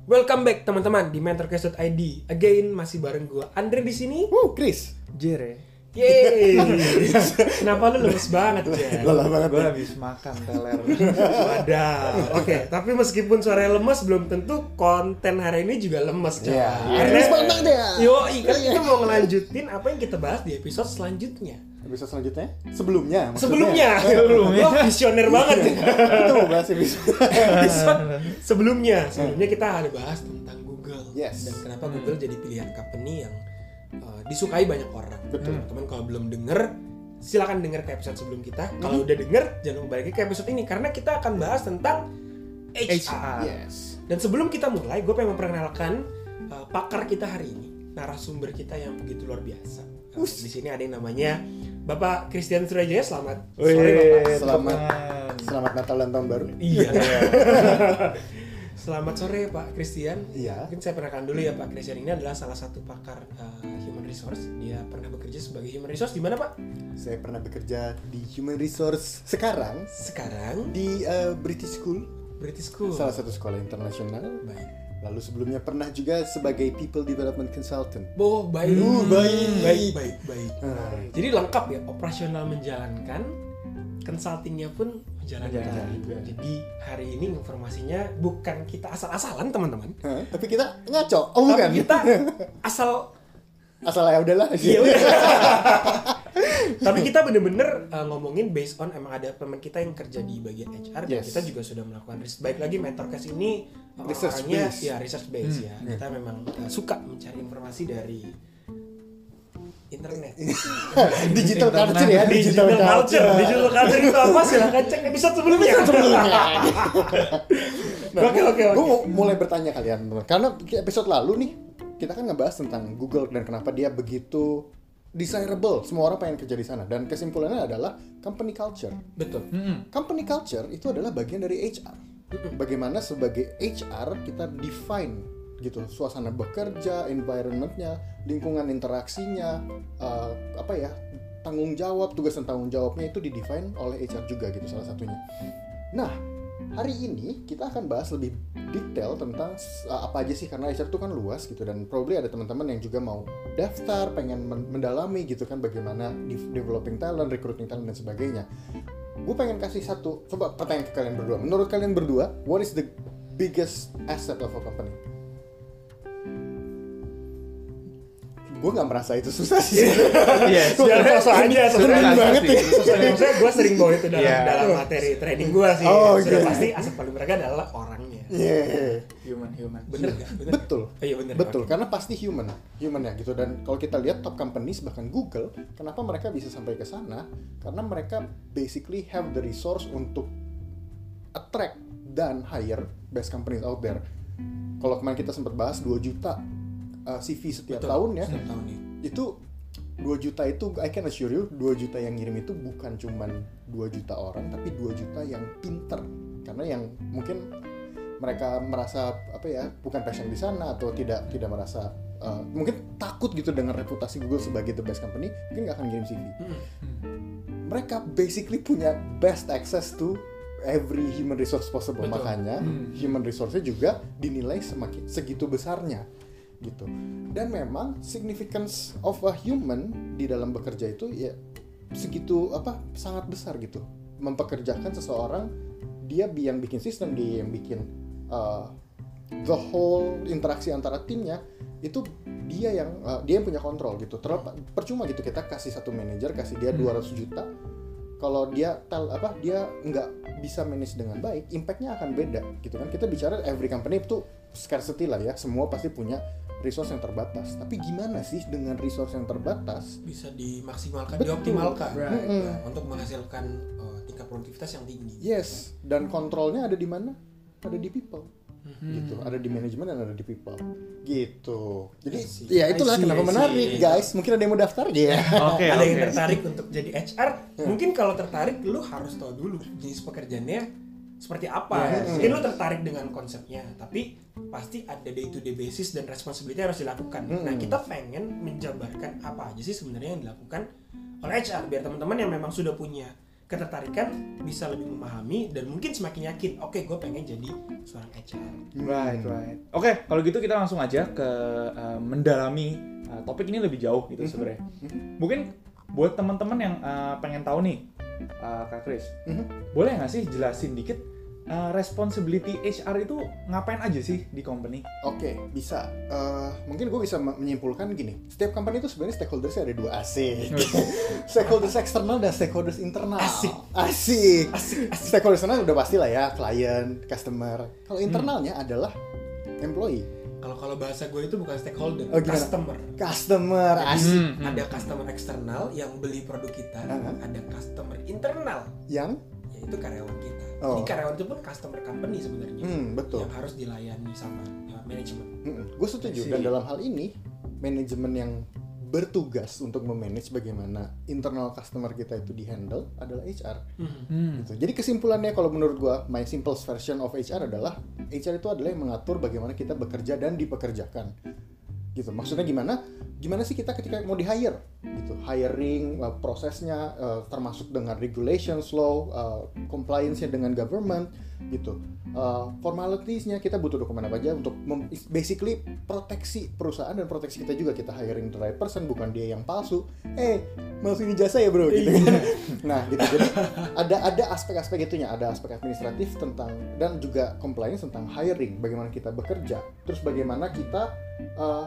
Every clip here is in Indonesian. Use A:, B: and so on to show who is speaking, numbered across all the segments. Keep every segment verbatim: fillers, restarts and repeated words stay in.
A: Welcome back teman-teman di mentorcast dot i d. Again masih bareng gua Andre di sini.
B: Uh, Chris.
C: Jere.
A: Yeay. Kenapa lu lemes banget, Jen?
B: Lelah banget.
C: Gue habis makan teler.
A: Wadah. Oke, okay, tapi meskipun suaranya lemes belum tentu konten hari ini juga lemes, Jen.
B: Iya.
A: Karena
B: Semangat ya.
A: Yo, kan kita mau ngelanjutin apa yang kita bahas di episode selanjutnya.
B: Episode selanjutnya? Sebelumnya maksudnya.
A: Sebelumnya. Sebelumnya. Lo visioner banget.
B: Kita mau bahas episode.
A: Episode sebelumnya, sebelumnya kita ada bahas tentang Google.
B: Yes.
A: Dan kenapa Google jadi pilihan company yang uh, disukai banyak orang.
B: Betul.
A: Teman-teman kalau belum denger, silakan denger ke episode sebelum kita. Kalau udah denger, jangan lupa balik lagi ke episode ini karena kita akan bahas tentang H R.
B: Yes.
A: Dan sebelum kita mulai, gue pengen memperkenalkan uh, pakar kita hari ini, narasumber kita yang begitu luar biasa. Uh, di sini ada yang namanya Bapak Christian Surajaya. Selamat
C: Wih,
A: sore, Bapak.
B: Selamat Selamat Natal dan Tahun Baru.
A: Iya. Selamat sore Pak Christian.
B: Iya.
A: Mungkin saya perkenalkan dulu ya, Pak Christian ini adalah salah satu pakar uh, human resource. Dia pernah bekerja sebagai human resource di mana, Pak?
B: Saya pernah bekerja di Human Resource sekarang
A: Sekarang
B: di uh, British School,
A: British School.
B: salah satu sekolah internasional.
A: Baik.
B: Lalu sebelumnya pernah juga sebagai People Development Consultant.
A: Oh, baik.
B: Uh, baik.
A: Baik, baik, baik.
B: Hmm.
A: Jadi lengkap ya, operasional menjalankan, consultingnya pun menjalankan.
C: Menjalankan.
A: Jadi hari ini informasinya bukan kita asal-asalan, teman-teman.
B: Hah? Tapi kita ngaco. Oh, bukan.
A: Tapi kita asal
B: asal ya udahlah.
A: Iya udah. Tapi kita bener-bener uh, ngomongin based on emang ada teman kita yang kerja di bagian H R. Dan
B: Yes.
A: kita juga sudah melakukan riset. Baik lagi mentorcast ini uh,
B: Research
A: orangnya
B: base.
A: ya research base
C: Hmm.
A: ya. Kita memang uh, suka mencari informasi dari internet.
B: Digital culture ya,
A: Digital culture. Digital culture itu apa? Silahkan cek episode sebelumnya.
B: sebelumnya.
A: Nah, oke oke
B: Gue
A: oke.
B: mau mulai bertanya kalian, teman. Karena episode lalu nih kita kan ngebahas tentang Google dan kenapa dia begitu desirable, semua orang pengen kerja di sana. Dan kesimpulannya adalah company culture.
A: Betul.
B: Company culture itu adalah bagian dari H R. Bagaimana sebagai H R kita define gitu suasana bekerja, environmentnya, lingkungan interaksinya, uh, apa ya tanggung jawab, tugas dan tanggung jawabnya itu didefine oleh H R juga gitu salah satunya. Nah, hari ini kita akan bahas lebih detail tentang uh, apa aja sih, karena H R itu kan luas gitu, dan probably ada teman-teman yang juga mau daftar, pengen men- mendalami gitu kan bagaimana de- developing talent, recruiting talent dan sebagainya. Gue pengen kasih satu, coba pertanyaan ke kalian berdua. Menurut kalian berdua, what is the biggest asset of a company? Gue gak merasa itu susah sih.
C: Iya,
A: Biar sosok aja, sosok
C: sebenarnya
A: banget
C: sih.
A: nih. Maksudnya gue sering bawa itu dalam
B: Yeah.
A: dalam materi training gue sih.
B: Oh,
A: Sudah
B: okay.
A: pasti aset paling berharga adalah orangnya.
B: Yeah.
C: Human human.
A: Bener gak? Bener.
B: Betul.
A: Oh, iya bener.
B: Betul,
A: Oke.
B: karena pasti human, human ya gitu. Dan kalau kita lihat top companies bahkan Google, kenapa mereka bisa sampai ke sana? Karena mereka basically have the resource untuk attract dan hire best companies out there. Kalau kemarin kita sempat bahas dua juta uh, C V setiap
A: Betul.
B: tahun ya.
A: Setiap tahun nih.
B: Itu dua juta itu, I can assure you, dua juta yang ngirim itu bukan cuman dua juta orang, tapi dua juta yang pinter. Karena yang mungkin mereka merasa apa ya, bukan passion di sana atau tidak tidak merasa uh, mungkin takut gitu dengan reputasi Google sebagai the best company, mungkin nggak akan ngirim C V.
A: Hmm.
B: Mereka basically punya best access to every human resource possible.
A: Betul.
B: Makanya human resource-nya juga dinilai semakin segitu besarnya gitu. Dan memang significance of a human di dalam bekerja itu ya segitu apa sangat besar gitu. Mempekerjakan seseorang, dia yang bikin sistem, dia yang bikin uh, the whole interaksi antara timnya, itu dia yang uh, dia yang punya kontrol gitu. Terlepas percuma gitu kita kasih satu manajer, kasih dia dua ratus juta, kalau dia tel apa dia nggak bisa manage dengan baik, impact-nya akan beda gitu kan. Kita bicara every company itu scarcity lah ya, semua pasti punya resource yang terbatas. Tapi gimana sih dengan resource yang terbatas
A: Bisa dimaksimalkan,
B: Betul.
A: dioptimalkan
C: Right.
A: ya, untuk menghasilkan uh, tingkat produktivitas yang tinggi.
B: yes, dan kontrolnya ada di mana? Ada di people.
A: Hmm.
B: Gitu, ada di manajemen dan ada di people gitu. Jadi
A: I see.
B: ya itulah
A: I see,
B: kenapa
A: I see.
B: menarik guys. Mungkin ada yang mau daftar ya.
C: Oke,
A: Ada yang
C: oke.
A: tertarik untuk jadi H R? Mungkin kalau tertarik lu harus tahu dulu jenis pekerjaannya seperti apa.
C: Yes.
A: Mungkin lu tertarik dengan konsepnya, tapi pasti ada day to day basis dan responsibility harus dilakukan.
B: Hmm.
A: Nah, kita pengen menjabarkan apa aja sih sebenarnya yang dilakukan oleh H R biar teman-teman yang memang sudah punya ketertarikan, bisa lebih memahami dan mungkin semakin yakin, oke okay, gue pengen jadi seorang H R.
C: Right, right. Oke, okay, kalau gitu kita langsung aja ke uh, mendalami uh, topik ini lebih jauh gitu sebenarnya. Mungkin buat teman-teman yang uh, pengen tahu nih, uh, Kak Chris, boleh nggak sih jelasin dikit uh, responsibility H R itu ngapain aja sih di company?
B: Oke, okay, bisa. Uh, mungkin gue bisa menyimpulkan gini. Setiap company itu sebenarnya stakeholdersnya ada dua, asik. Stakeholders eksternal dan stakeholders internal.
A: Asik.
B: Asik. Asik. asik. Stakeholders eksternal udah pasti lah ya, klien, customer. Kalau internalnya hmm. adalah employee.
A: Kalau kalau bahasa gue itu bukan stakeholder,
B: oh,
A: customer.
B: Customer, asik.
A: Hmm, hmm. Ada customer eksternal yang beli produk kita, uh-huh. ada customer internal
B: yang
A: yaitu karyawan kita.
B: Oh.
A: Jadi karyawan itu pun customer company sebenarnya,
B: hmm, betul.
A: yang harus dilayani sama uh, manajemen.
B: Hmm, gue setuju. Dan dalam hal ini manajemen yang bertugas untuk memanage bagaimana internal customer kita itu dihandle adalah H R. Hmm. Gitu. Jadi kesimpulannya kalau menurut gue, my simplest version of H R adalah H R itu adalah yang mengatur bagaimana kita bekerja dan dipekerjakan. Gitu. Maksudnya gimana? Gimana sih kita ketika mau di-hire? Gitu. Hiring, uh, prosesnya uh, termasuk dengan regulations, law, uh, compliance-nya dengan government, gitu. Uh, formalities-nya kita butuh dokumen apa aja untuk mem- basically proteksi perusahaan dan proteksi kita juga, kita hiring the right person, bukan dia yang palsu. Eh, masukin jasa ya bro, gitu kan. Nah, gitu. Jadi ada ada aspek-aspek itunya, ada aspek administratif tentang dan juga compliance tentang hiring, bagaimana kita bekerja, terus bagaimana kita uh,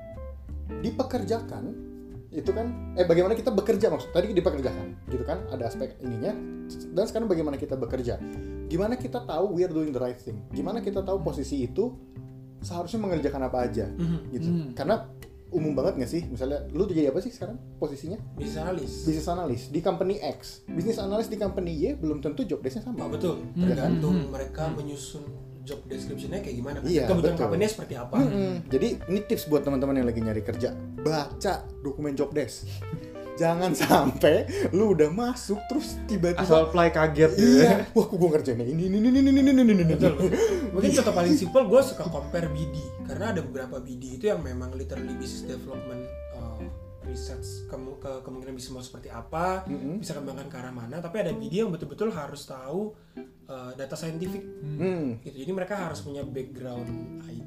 B: dipekerjakan, itu kan eh bagaimana kita bekerja, maksud tadi dipekerjakan gitu kan, ada aspek ininya. Dan sekarang bagaimana kita bekerja, gimana kita tahu we are doing the right thing, gimana kita tahu posisi itu seharusnya mengerjakan apa aja, mm-hmm. gitu. Mm-hmm. Karena umum banget nggak sih, misalnya lu jadi apa sih sekarang posisinya?
A: Business analyst.
B: Business analyst di company X, business analyst di company Y belum tentu job desk-nya sama.
A: Oh, betul. Tergantung mm-hmm. mereka mm-hmm. menyusun job description-nya kayak gimana kan?
B: Iya,
A: kebutuhan
B: betul.
A: company-nya seperti apa.
B: Mm-hmm. Jadi ini tips buat teman-teman yang lagi nyari kerja, baca dokumen job desk. Jangan sampai lu udah masuk terus tiba-tiba
C: asal apply kaget gitu.
B: Iya, wah gue ngerjainnya ini ini ini ini ini ini ini.
A: Betul. Mungkin contoh paling simpel, gue suka compare B D karena ada beberapa B D itu yang memang literally business development uh, research ke, ke kemungkinan bisnis mau seperti apa, mm-hmm. bisa kembangkan ke arah mana, tapi ada B D yang betul-betul harus tahu uh, data scientific. Mm. Gitu. Jadi mereka harus punya background I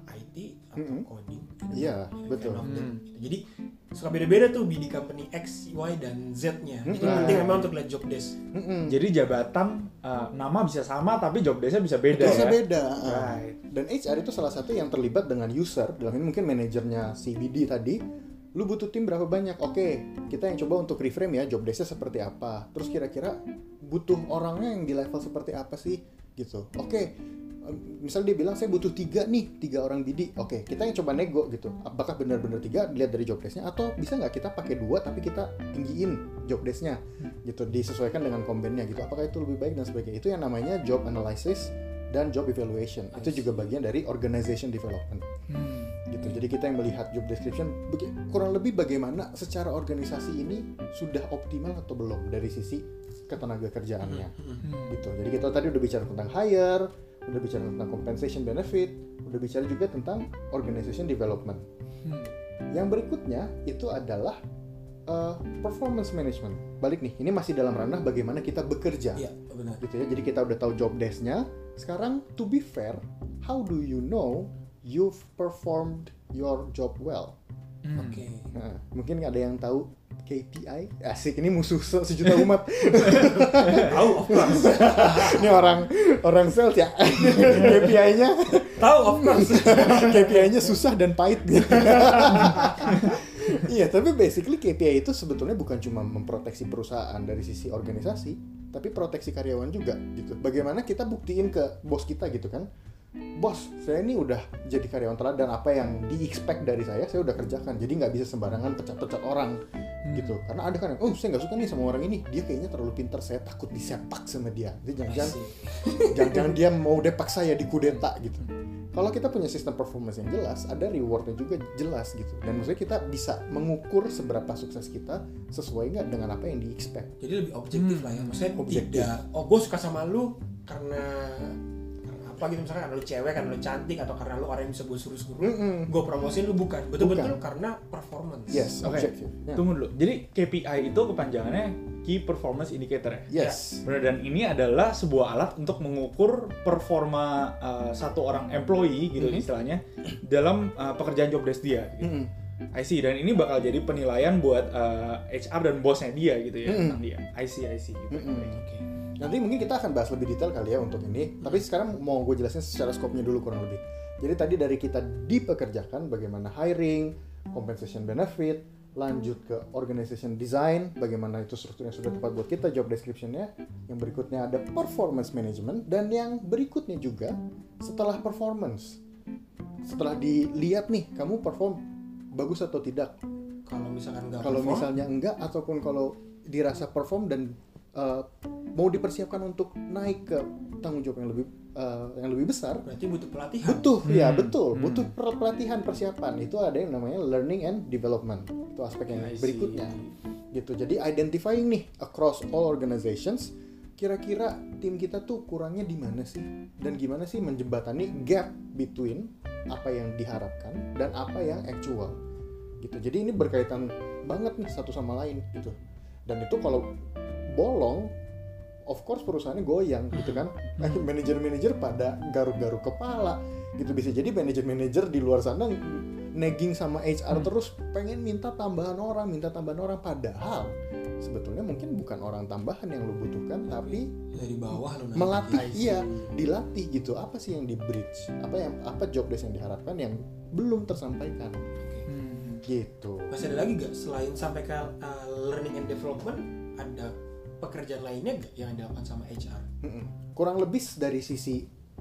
A: T atau mm-hmm. coding.
B: Iya, gitu. Betul.
A: Mm. Jadi suka beda-beda tuh B D company X, Y dan Z-nya. Mm-hmm. Itu penting memang untuk lihat job desk.
C: Mm-hmm. Jadi jabatan uh, nama bisa sama tapi job desk-nya bisa beda.
B: Bisa
C: ya?
B: beda.
C: Right.
B: Dan H R itu salah satu yang terlibat dengan user. Dalam ini mungkin manajernya si B D tadi. Lu butuh tim berapa banyak? Oke, kita yang coba untuk reframe ya job desk-nya seperti apa. Terus kira-kira butuh orangnya yang di level seperti apa sih? Gitu. Oke. Misal dia bilang saya butuh tiga nih, tiga orang B D. Oke, kita yang coba nego gitu. Apakah benar-benar tiga dilihat dari job desk-nya atau bisa nggak kita pakai dua tapi kita tinggiin job desk-nya gitu, disesuaikan dengan kombennya gitu. Apakah itu lebih baik dan sebagainya. Itu yang namanya job analysis dan job evaluation. Itu juga bagian dari organization development. Hmm. Gitu. Jadi kita yang melihat job description kurang lebih bagaimana secara organisasi ini sudah optimal atau belum dari sisi ketenaga kerjaannya. Hmm. Gitu. Jadi kita tadi udah bicara tentang hire, udah bicara tentang compensation benefit, udah bicara juga tentang organization development. Hmm. Yang berikutnya itu adalah uh, performance management. Balik nih, ini masih dalam ranah bagaimana kita bekerja.
A: Iya, benar.
B: Gitu ya. Jadi kita udah tahu job desk-nya. Sekarang to be fair, how do you know you've performed your job well?
A: Hmm. Oke. Okay.
B: Nah, mungkin ada yang tahu K P I? Asik, ini musuh sejuta umat.
A: Tahu, of course.
B: Ini orang orang sales ya. K P I-nya
A: tahu, of course.
B: K P I-nya susah dan pahit gitu. Iya, tapi basically K P I itu sebetulnya bukan cuma memproteksi perusahaan dari sisi organisasi, tapi proteksi karyawan juga gitu. Bagaimana kita buktiin ke bos kita gitu kan? Bos, saya ini udah jadi karyawan teladan, apa yang di-expect dari saya, saya udah kerjakan. Jadi nggak bisa sembarangan pecat-pecat orang hmm. gitu. Karena ada kan, oh saya nggak suka nih sama orang ini, dia kayaknya terlalu pintar, saya takut disepak sama dia. Jadi jangan-jangan, jangan-jangan dia mau depak saya di kudeta gitu. Kalau kita punya sistem performance yang jelas, ada rewardnya juga jelas gitu. Dan maksudnya kita bisa mengukur seberapa sukses kita sesuai nggak dengan apa yang di-expect.
A: Jadi lebih objektif hmm. lah ya. Maksudnya
B: objektif.
A: Tidak, oh gue suka sama lu karena apa gitu, misalkan karena lu cewek, karena lu cantik, atau karena lu orang yang bisa gue suruh-suruh,
B: Mm-mm.
A: gue promosiin lu, bukan. Betul-betul
B: Bukan.
A: karena performance.
B: Yes,
C: Oke,
B: objective. Ya.
C: tunggu dulu. Jadi K P I itu kepanjangannya Key Performance Indicator ya?
B: Yes.
C: Benar, dan ini adalah sebuah alat untuk mengukur performa uh, satu orang employee gitu
B: Mm-hmm.
C: istilahnya dalam uh, pekerjaan job desk dia gitu.
B: Mm-mm.
C: I see, dan ini bakal jadi penilaian buat uh, H R dan bosnya dia gitu ya,
B: Mm-mm.
C: tentang dia. I see, I see gitu.
B: Mm-mm.
A: Oke.
B: Nanti mungkin kita akan bahas lebih detail kali ya untuk ini. Tapi sekarang mau gue jelasin secara skopnya dulu kurang lebih. Jadi tadi dari kita dipekerjakan, bagaimana hiring, compensation benefit, lanjut ke organization design, bagaimana itu struktur yang sudah tepat buat kita, job description-nya. Yang berikutnya ada performance management, dan yang berikutnya juga setelah performance. Setelah dilihat nih, kamu perform bagus atau tidak.
A: Kalau misalkan nggak
B: Kalau
A: perform,
B: misalnya enggak, ataupun kalau dirasa perform dan uh, mau dipersiapkan untuk naik ke tanggung jawab yang lebih uh, yang lebih besar,
A: berarti butuh pelatihan.
B: butuh ya
C: Hmm.
B: betul
C: Hmm.
B: butuh per- pelatihan persiapan. Itu ada yang namanya learning and development, itu aspek yang
A: I see.
B: berikutnya gitu. Jadi identifying nih across all organizations, kira-kira tim kita tuh kurangnya di mana sih, dan gimana sih menjembatani gap between apa yang diharapkan dan apa yang actual gitu. Jadi ini berkaitan banget nih satu sama lain gitu. Dan itu kalau bolong, of course perusahaannya goyang gitu kan. Manajer-manajer pada garuk-garuk kepala gitu. Bisa jadi manajer-manajer di luar sana nagging sama H R terus, pengen minta tambahan orang, minta tambahan orang, padahal sebetulnya mungkin bukan orang tambahan yang lu butuhkan, tapi
A: Dari bawah lu naik.
B: melatih,
A: I see.
B: iya, dilatih gitu. Apa sih yang di bridge? Apa yang apa job desk yang diharapkan yang belum tersampaikan
C: Hmm.
B: gitu.
A: Masih ada lagi gak selain sampai ke uh, learning and development, ada pekerjaan lainnya gak yang dilakukan sama H R?
B: Mm-mm. Kurang lebih dari sisi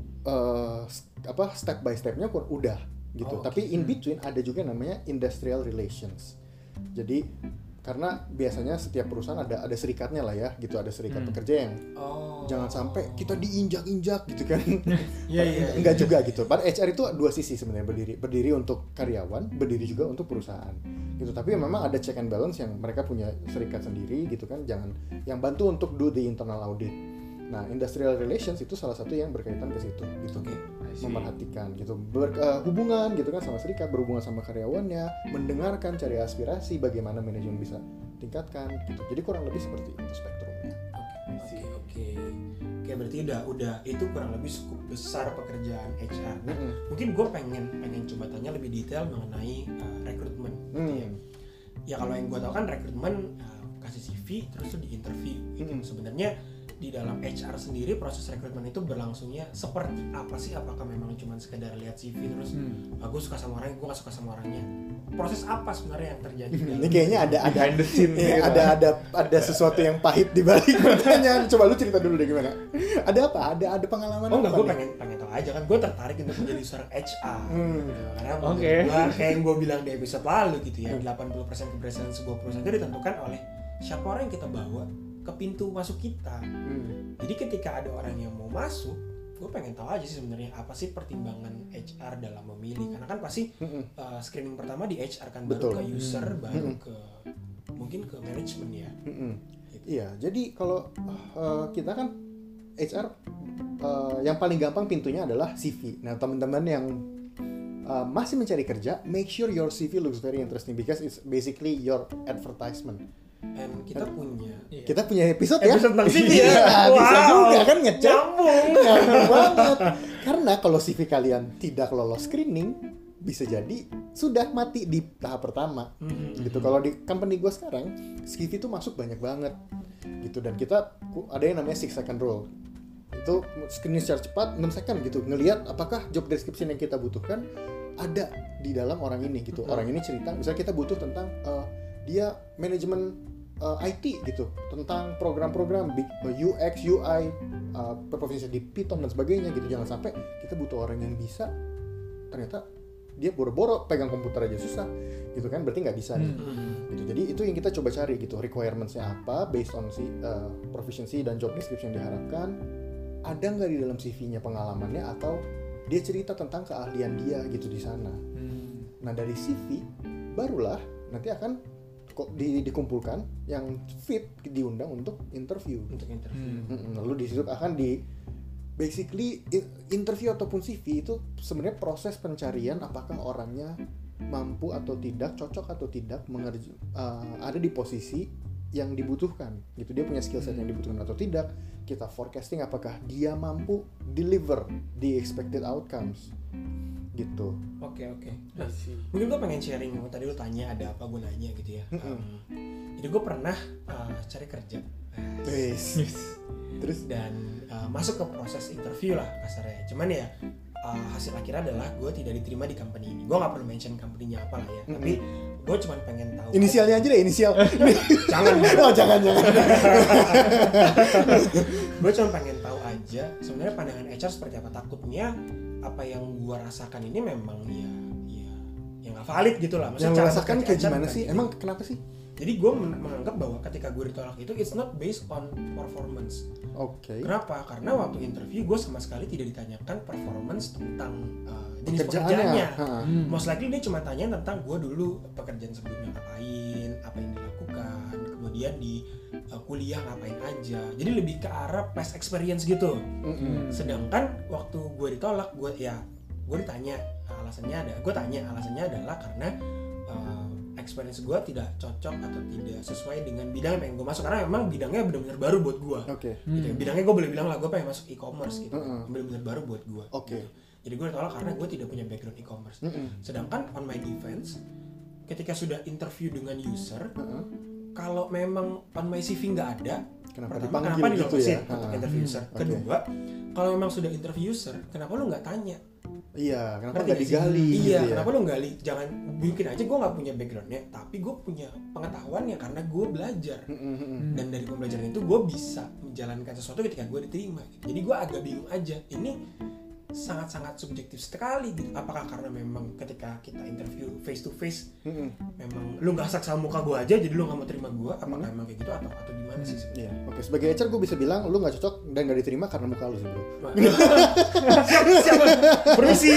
B: uh, s- apa step by stepnya kur- udah gitu.
A: Oh,
B: Tapi
A: oke.
B: in between ada juga namanya industrial relations. Jadi karena biasanya setiap perusahaan ada ada serikatnya lah ya gitu, ada serikat
C: Hmm.
B: pekerja yang
A: Oh.
B: jangan sampai kita diinjak-injak gitu kan.
A: Iya, iya.
B: Enggak juga gitu. Pada H R itu dua sisi sebenarnya, berdiri berdiri untuk karyawan, berdiri juga untuk perusahaan. Gitu. Tapi memang ada check and balance yang mereka punya serikat sendiri gitu kan, jangan yang bantu untuk do the internal audit. Nah, industrial relations itu salah satu yang berkaitan ke situ gitu.
A: Oke.
C: I see.
B: Memerhatikan gitu, berhubungan gitu kan sama serikat, berhubungan sama karyawannya, mendengarkan, cari aspirasi, bagaimana manajemen bisa tingkatkan gitu. Jadi kurang lebih seperti itu spektrumnya.
A: Oke, oke. Oke, berarti udah udah itu kurang lebih cukup besar pekerjaan H R. Nah,
B: Mm-mm.
A: mungkin gue pengen pengen coba tanya lebih detail mengenai uh, rekrutmen. gitu
B: Hmm.
A: ya. Ya kalau yang gue tahu kan rekrutmen uh, kasih C V terus tuh di interview. Gitu.
B: Hmm.
A: Sebenarnya di dalam H R sendiri proses rekrutmen itu berlangsungnya seperti apa sih? Apakah memang cuma sekedar lihat C V terus
C: Hmm.
A: ah, gue suka sama orangnya, gue gak suka sama orangnya? Proses apa sebenarnya yang terjadi? di dalam-
B: Ini kayaknya ada ada
C: Behind the scene
B: Iya,
C: gitu.
B: ada ada ada sesuatu yang pahit di balik pertanyaan. Coba lu cerita dulu deh gimana. Ada apa? Ada ada pengalaman
A: Oh enggak,
B: apa
A: gue
B: nih?
A: pengen pengen tahu aja kan, gue tertarik untuk menjadi seorang H R.
B: Hmm.
A: Gitu. Karena
C: Oke.
A: menurut gue kayak yang gue bilang di episode lalu gitu ya, delapan puluh persen keberhasilan sebuah perusahaan itu ditentukan oleh siapa orang yang kita bawa ke pintu masuk kita.
B: Hmm.
A: Jadi ketika ada orang yang mau masuk, gue pengen tahu aja sih sebenarnya apa sih pertimbangan H R dalam memilih. Karena kan pasti
B: Mm-mm.
A: uh, screening pertama di H R kan,
B: Betul.
A: baru ke user, baru
B: Hmm.
A: ke mungkin ke manajemen ya.
B: Mm-mm.
A: Gitu.
B: Iya, jadi kalau uh, kita kan H R uh, yang paling gampang pintunya adalah C V. Nah, teman-teman yang uh, masih mencari kerja, make sure your C V looks very interesting because it's basically your advertisement.
A: And kita punya
B: Kita punya episode, ya.
A: Episode tentang C V ya?
B: Iya, bisa
A: Wow.
B: juga kan ngecek.
A: Nyambung.
B: Nyambung banget. Karena kalau C V kalian tidak lolos screening, bisa jadi sudah mati di tahap pertama.
A: Mhm.
B: Gitu. Kalau di company gue sekarang, C V itu masuk banyak banget. Gitu, dan kita ada yang namanya six second rule. Itu screening secara cepat enam second gitu, ngelihat apakah job description yang kita butuhkan ada di dalam orang ini gitu.
A: Mhm.
B: Orang ini cerita, misalnya kita butuh tentang uh, dia manajemen uh, I T gitu, tentang program-program big- U X, U I, uh, berprofesi di Python dan sebagainya gitu. Jangan sampai kita butuh orang yang bisa, ternyata dia boro-boro pegang komputer aja susah gitu kan, berarti nggak bisa nih.
A: Mhm.
B: Gitu. Jadi itu yang kita coba cari gitu, requirements-nya apa based on si uh, proficiency dan job description yang diharapkan. Ada nggak di dalam C V-nya pengalamannya, atau dia cerita tentang keahlian dia gitu di sana.
C: Hmm.
B: Nah, dari C V barulah nanti akan kok di, dikumpulkan yang fit, diundang untuk interview.
A: Untuk interview.
C: Hmm.
B: Mm-mm. Lalu di situ akan di basically interview ataupun C V itu sebenarnya proses pencarian apakah orangnya mampu atau tidak, cocok atau tidak mengerja, uh, ada di posisi yang dibutuhkan gitu, dia punya skill set yang dibutuhkan atau tidak. Kita forecasting apakah dia mampu deliver the expected outcomes gitu.
A: Oke oke. Nah, mungkin gue pengen sharing. Tadi lu tanya ada apa, gue nanya gitu ya. Um, jadi gue pernah uh, cari kerja.
B: Yes. Yes. Terus
A: dan uh, masuk ke proses interview lah kasarnya. Cuman ya uh, hasil akhirnya adalah gue tidak diterima di company ini. Gue nggak perlu mention company-nya apa lah ya. Mm-hmm. Tapi gue cuma pengen tahu.
B: Inisialnya aja deh, inisial.
A: Jangan.
B: Oh jangan jangan.
A: Gue cuma pengen tahu aja. Sebenarnya pandangan H R seperti apa. Takutnya apa yang gue rasakan ini memang ya ya yang nggak valid gitu lah.
B: Maksudnya yang rasakan kayak gimana sih? Gitu. Emang kenapa sih?
A: Jadi gue men- menganggap bahwa ketika gue ditolak itu it's not based on performance.
B: Oke. Okay.
A: Kenapa? Karena waktu interview gue sama sekali tidak ditanyakan performance tentang uh, jenis pekerjaannya. Hmm. Most likely dia cuma tanya tentang gue dulu pekerjaan sebelumnya ngapain, apa yang dilakukan, kemudian di uh, kuliah ngapain aja. Jadi lebih ke arah past experience gitu. Mm-hmm. Sedangkan waktu gue ditolak, gue ya gue ditanya alasannya ada, gue tanya alasannya adalah karena uh, experience gue tidak cocok atau tidak sesuai dengan bidang yang pengen gue masuk, karena memang bidangnya benar-benar baru buat gue. Oke. Okay. Gitu. Hmm. Bidangnya gue boleh bilang lah gue pengen masuk e-commerce gitu, uh-uh. benar-benar baru buat gue. Oke. Okay. Gitu. Jadi gue ditolak karena gue tidak punya background e-commerce. Uh-uh. Sedangkan on my defense, ketika sudah interview dengan user, uh-uh. kalau memang on my C V nggak ada,
B: kenapa
A: pertama,
B: dipanggil
A: kenapa
B: gitu ya?
A: Untuk interview user. Hmm. Kedua, okay. kalau memang sudah interview user, kenapa lu nggak tanya?
B: Iya, kenapa nggak digali?
A: Iya,
B: gitu ya?
A: Kenapa lu gali? Jangan bikin aja gue nggak punya backgroundnya, tapi gue punya pengetahuannya karena gue belajar. Mm-hmm. Dan dari pembelajaran itu gue bisa menjalankan sesuatu ketika gue diterima. Jadi gue agak bingung aja. Ini sangat-sangat subjektif sekali gitu. Apakah karena memang ketika kita interview face to face, mm-hmm. memang lu nggak saksa muka gue aja, jadi lu nggak mau terima gue? Apakah mm-hmm. memang kayak gitu atau atau gimana sih sebenarnya?
B: Yeah. Oke, sebagai H R gue bisa bilang lu nggak cocok dan nggak diterima karena muka lu sih bro.
A: siap siap permisi.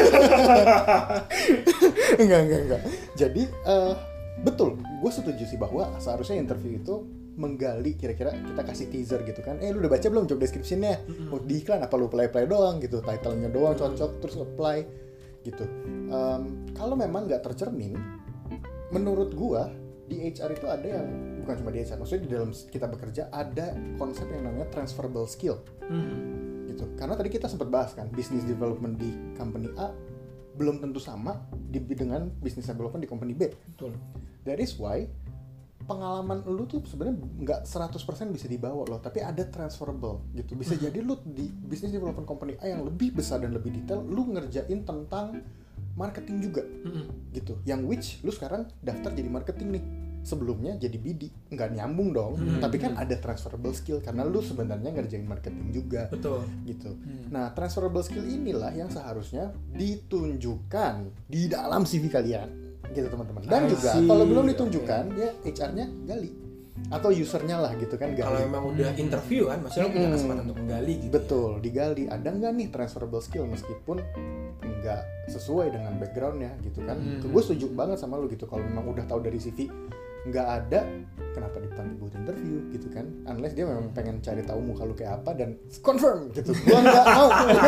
B: enggak enggak enggak. Jadi uh, betul, gue setuju sih bahwa seharusnya interview itu menggali, kira-kira kita kasih teaser gitu kan, eh lu udah baca belum job description-nya? Mm-hmm. Oh, di iklan apa lu play-play doang gitu, title-nya doang cocok, mm-hmm. terus apply gitu. Um, kalau memang nggak tercermin, menurut gua di H R itu ada yang bukan cuma di H R, maksudnya di dalam kita bekerja ada konsep yang namanya transferable skill, mm-hmm. gitu. Karena tadi kita sempat bahas kan, business development di company A belum tentu sama di, dengan business development di company B.
A: Betul.
B: That is why pengalaman lu tuh sebenarnya nggak seratus persen bisa dibawa loh, tapi ada transferable gitu. Bisa jadi lu di business development company A yang lebih besar dan lebih detail, lu ngerjain tentang marketing juga, mm-hmm. gitu. Yang which lu sekarang daftar jadi marketing nih, sebelumnya jadi B D, nggak nyambung dong. Mm-hmm. Tapi kan ada transferable skill karena lu sebenarnya ngerjain marketing juga.
A: Betul.
B: Gitu. Mm. Nah, transferable skill inilah yang seharusnya ditunjukkan di dalam C V kalian. Gitu teman-teman. Dan juga kalau belum ditunjukkan, okay. ya H R-nya gali atau usernya lah gitu kan gali.
A: Kalau memang udah interview kan, maksudnya mm-hmm. punya kesempatan untuk menggali gitu.
B: Betul, ya? Digali. Ada nggak nih transferable skill meskipun nggak sesuai dengan backgroundnya gitu kan. Mm-hmm. Gue setuju banget sama lu gitu. Kalau memang udah tahu dari C V nggak ada, kenapa dipanggil buat interview gitu kan? Unless dia memang pengen cari tahu muka lu kayak apa dan confirm gitu. Gua nggak mau.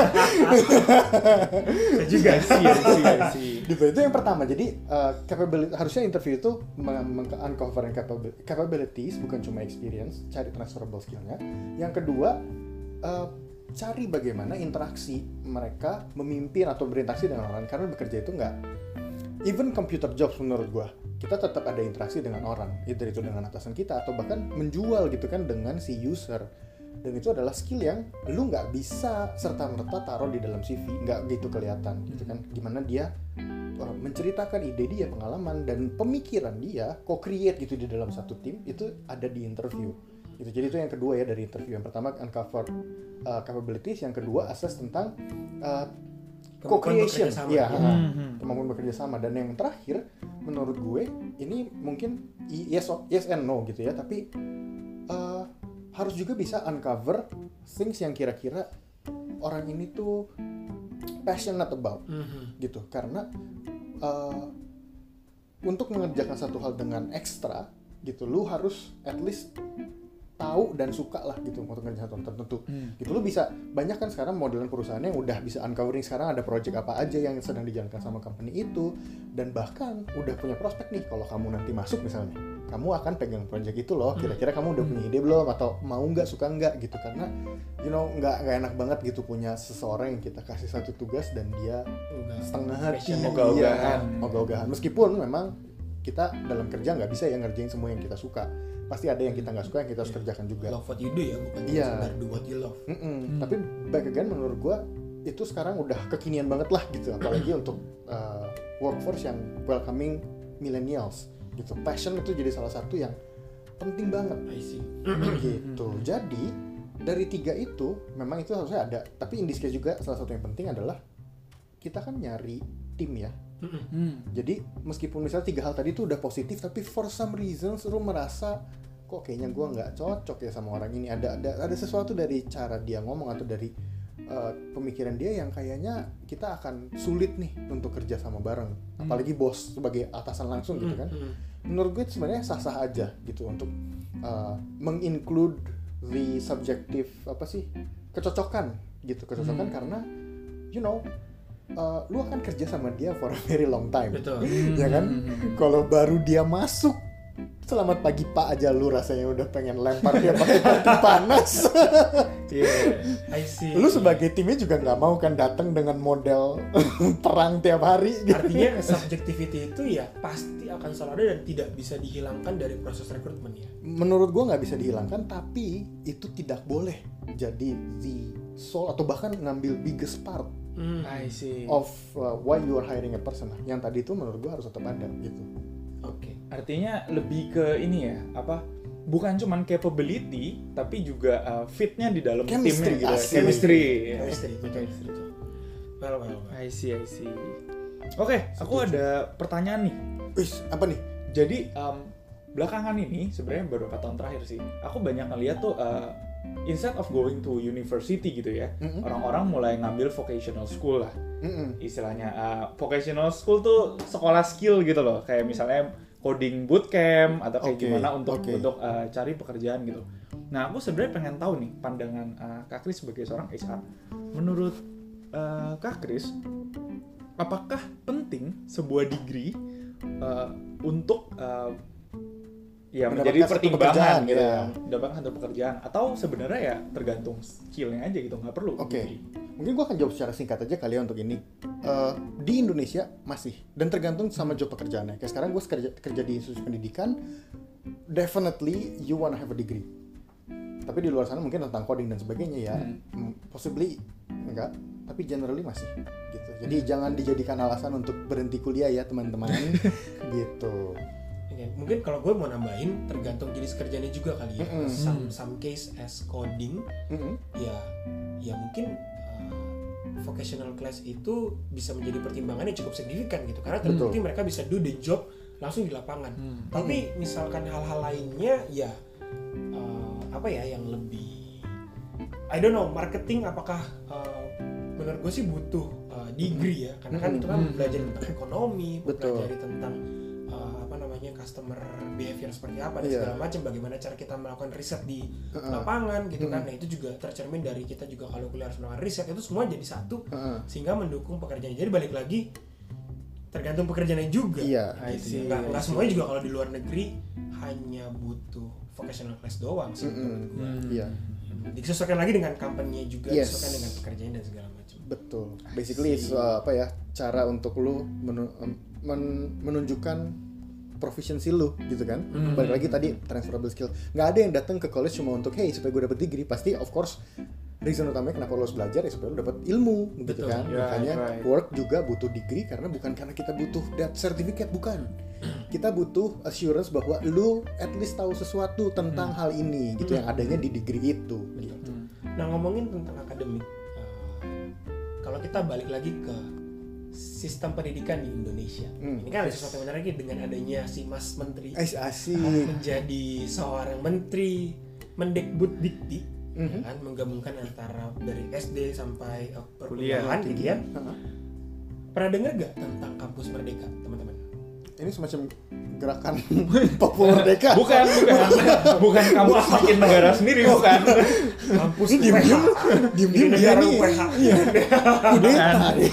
A: Saya juga sih, sih.
B: Gitu, itu yang pertama. Jadi uh, capability, harusnya interview itu meng-uncover capabilities, bukan cuma experience, cari transferable skill-nya. Yang kedua, uh, cari bagaimana interaksi mereka memimpin atau berinteraksi dengan orang, karena bekerja itu nggak, even computer jobs menurut gua, kita tetap ada interaksi dengan orang, either itu dengan atasan kita atau bahkan menjual gitu kan dengan si user. Dan itu adalah skill yang lu nggak bisa serta-merta taruh di dalam C V, nggak gitu kelihatan gitu kan. Gimana dia uh, menceritakan ide dia, pengalaman dan pemikiran dia, co-create gitu di dalam satu tim, itu ada di interview. Gitu. Jadi itu yang kedua ya dari interview. Yang pertama uncover uh, capabilities, yang kedua assess tentang uh, co-creation, ya, mm-hmm. kemampuan bekerja sama. Dan yang terakhir, menurut gue ini mungkin yes, yes and no gitu ya, tapi uh, harus juga bisa uncover things yang kira-kira orang ini tuh passionate about, mm-hmm. gitu. Karena uh, untuk mengerjakan satu hal dengan ekstra, gitu, lu harus at least tahu dan suka lah gitu untuk ngerjain satu tertentu. Hmm. Gitu lu bisa banyak kan sekarang modelan perusahaan yang udah bisa uncovering sekarang ada project apa aja yang sedang dijalankan sama company itu, dan bahkan udah punya prospek nih kalau kamu nanti masuk misalnya, kamu akan pegang project itu loh. Kira-kira kamu udah punya ide belum atau mau nggak, suka nggak gitu, karena you know nggak nggak enak banget gitu punya seseorang yang kita kasih satu tugas dan dia Enggak. setengah hati,
C: ogah-ogahan,
B: ogah-ogahan. Meskipun memang kita dalam kerja nggak bisa ya ngerjain semua yang kita suka. Pasti ada yang kita nggak suka yang kita harus yeah. kerjakan juga.
A: Love what you do ya, bukan
B: yeah.
A: sekedar do what you love.
B: Hmm. Tapi back again menurut gue itu sekarang udah kekinian banget lah gitu, apalagi untuk uh, workforce yang welcoming millennials gitu. Passion itu jadi salah satu yang penting banget.
A: I see.
B: Gitu. Jadi dari tiga itu memang itu harusnya ada. Tapi in this case juga salah satu yang penting adalah kita kan nyari tim ya. Hmm. Jadi meskipun misalnya tiga hal tadi itu udah positif, tapi for some reason lu merasa kok kayaknya gue nggak cocok ya sama orang ini. Ada ada ada sesuatu dari cara dia ngomong atau dari uh, pemikiran dia yang kayaknya kita akan sulit nih untuk kerja sama bareng. Hmm. Apalagi bos sebagai atasan langsung gitu kan. Hmm. Menurut gue sebenarnya sah-sah aja gitu untuk uh, menginclude the subjective apa sih kecocokan gitu kecocokan hmm. karena you know Uh, lu akan kerja sama dia for a very long time.
A: Betul.
B: Ya kan? Mm-hmm. Kalau baru dia masuk, selamat pagi Pak aja lu rasanya udah pengen lempar dia pakai batu panas.
A: Yeah, I see.
B: Lu sebagai timnya juga nggak mau kan datang dengan model perang tiap hari.
A: Artinya subjectivity itu ya pasti akan selalu ada dan tidak bisa dihilangkan dari proses rekrutmen ya.
B: Menurut gua nggak bisa dihilangkan, tapi itu tidak boleh jadi the sole atau bahkan ngambil biggest part.
A: Mm, I see.
B: Of uh, why you are hiring a person. Yang tadi itu menurut gue harus tetap ada gitu.
C: Oke. Okay. Artinya lebih ke ini ya, apa? Bukan cuman capability, tapi juga uh, fitnya di dalam
B: chemistry,
C: timnya gitu.
B: Asli.
C: Chemistry.
A: Chemistry, betul. Well, well, well.
C: I see, I see. Oke, okay, aku ada pertanyaan nih.
B: Wis, apa nih?
C: Jadi um, belakangan ini sebenarnya beberapa tahun terakhir sih, aku banyak ngeliat tuh. Uh, Instead of going to university gitu ya, mm-hmm. orang-orang mulai ngambil vocational school lah, mm-hmm. istilahnya. Uh, vocational school tuh sekolah skill gitu loh, kayak misalnya coding bootcamp atau kayak okay. gimana untuk okay. untuk uh, cari pekerjaan gitu. Nah, aku sebenarnya pengen tahu nih pandangan uh, Kak Kris sebagai seorang H R. Menurut uh, Kak Kris, apakah penting sebuah degree uh, untuk uh, ya menjadi pertimbangan gitu ya, mendapatkan satu pekerjaan, atau sebenarnya ya tergantung skillnya aja gitu, nggak perlu.
B: Oke, okay. Mungkin gue akan jawab secara singkat aja kali ya untuk ini. Uh, di Indonesia masih, dan tergantung sama job pekerjaannya. Kayak sekarang gue kerja, kerja di institusi pendidikan, definitely you wanna have a degree. Tapi di luar sana mungkin tentang coding dan sebagainya ya, hmm. possibly enggak, tapi generally masih gitu. Jadi hmm. jangan dijadikan alasan untuk berhenti kuliah ya teman-teman, gitu.
A: Mungkin kalau gue mau nambahin tergantung jenis kerjanya juga kali ya. Mm-hmm. Some some case as coding, mm-hmm. ya ya mungkin uh, vocational class itu bisa menjadi pertimbangan yang cukup signifikan gitu karena terbukti mereka bisa do the job langsung di lapangan. Mm. Tapi misalkan hal-hal lainnya ya uh, apa ya yang lebih I don't know marketing apakah uh, menurut gue sih butuh uh, degree ya karena kan mm-hmm. itu kan belajar tentang ekonomi, belajar tentang customer behavior seperti apa dan yeah. segala macam, bagaimana cara kita melakukan riset di uh-uh. lapangan gitu kan. Nah itu juga tercermin dari kita juga kalau kuliah harus melakukan riset, itu semua jadi satu uh-uh. sehingga mendukung pekerjaan. Jadi balik lagi tergantung pekerjaannya juga.
B: Iya.
A: Gitu. Nggak, nggak semuanya juga kalau di luar negeri hanya butuh vocational class doang sih.
B: Mm-hmm. Iya.
A: Disesuaikan lagi dengan company-nya juga, yes. disesuaikan dengan pekerjaan dan segala macam.
B: Betul. Basically it's, uh, apa ya cara untuk lu menu- men- menunjukkan proficiency lu gitu kan. Mm-hmm. Balik lagi tadi transferable skill. Nggak ada yang datang ke college cuma untuk hey supaya gue dapet degree. Pasti of course reason utamanya kenapa lo harus belajar ya supaya lo dapet ilmu. Betul. Gitu kan. Yeah, makanya right. work juga butuh degree karena bukan karena kita butuh that certificate, bukan. Kita butuh assurance bahwa lu at least tahu sesuatu tentang mm. hal ini gitu mm. yang adanya di degree itu. Gitu.
A: Mm. Nah ngomongin tentang akademik, uh, kalau kita balik lagi ke sistem pendidikan di Indonesia. Hmm. Ini kan ada sesuatu yang menarik dengan adanya si Mas Menteri
B: asik
A: menjadi seorang menteri Mendikbuddikti, mm-hmm. kan menggabungkan antara dari S D sampai uh, perkuliahan gitu ya. Uh-huh. Pernah dengar gak tentang kampus Merdeka, teman-teman?
B: ini semacam gerakan Papua Merdeka.
C: Bukan, bukan. Bukan kampus bikin negara sendiri, bukan.
A: Kampus
B: Ini diem-diem, diem-diem dia
A: negara
B: nih.
A: U P H.
B: Kudeta.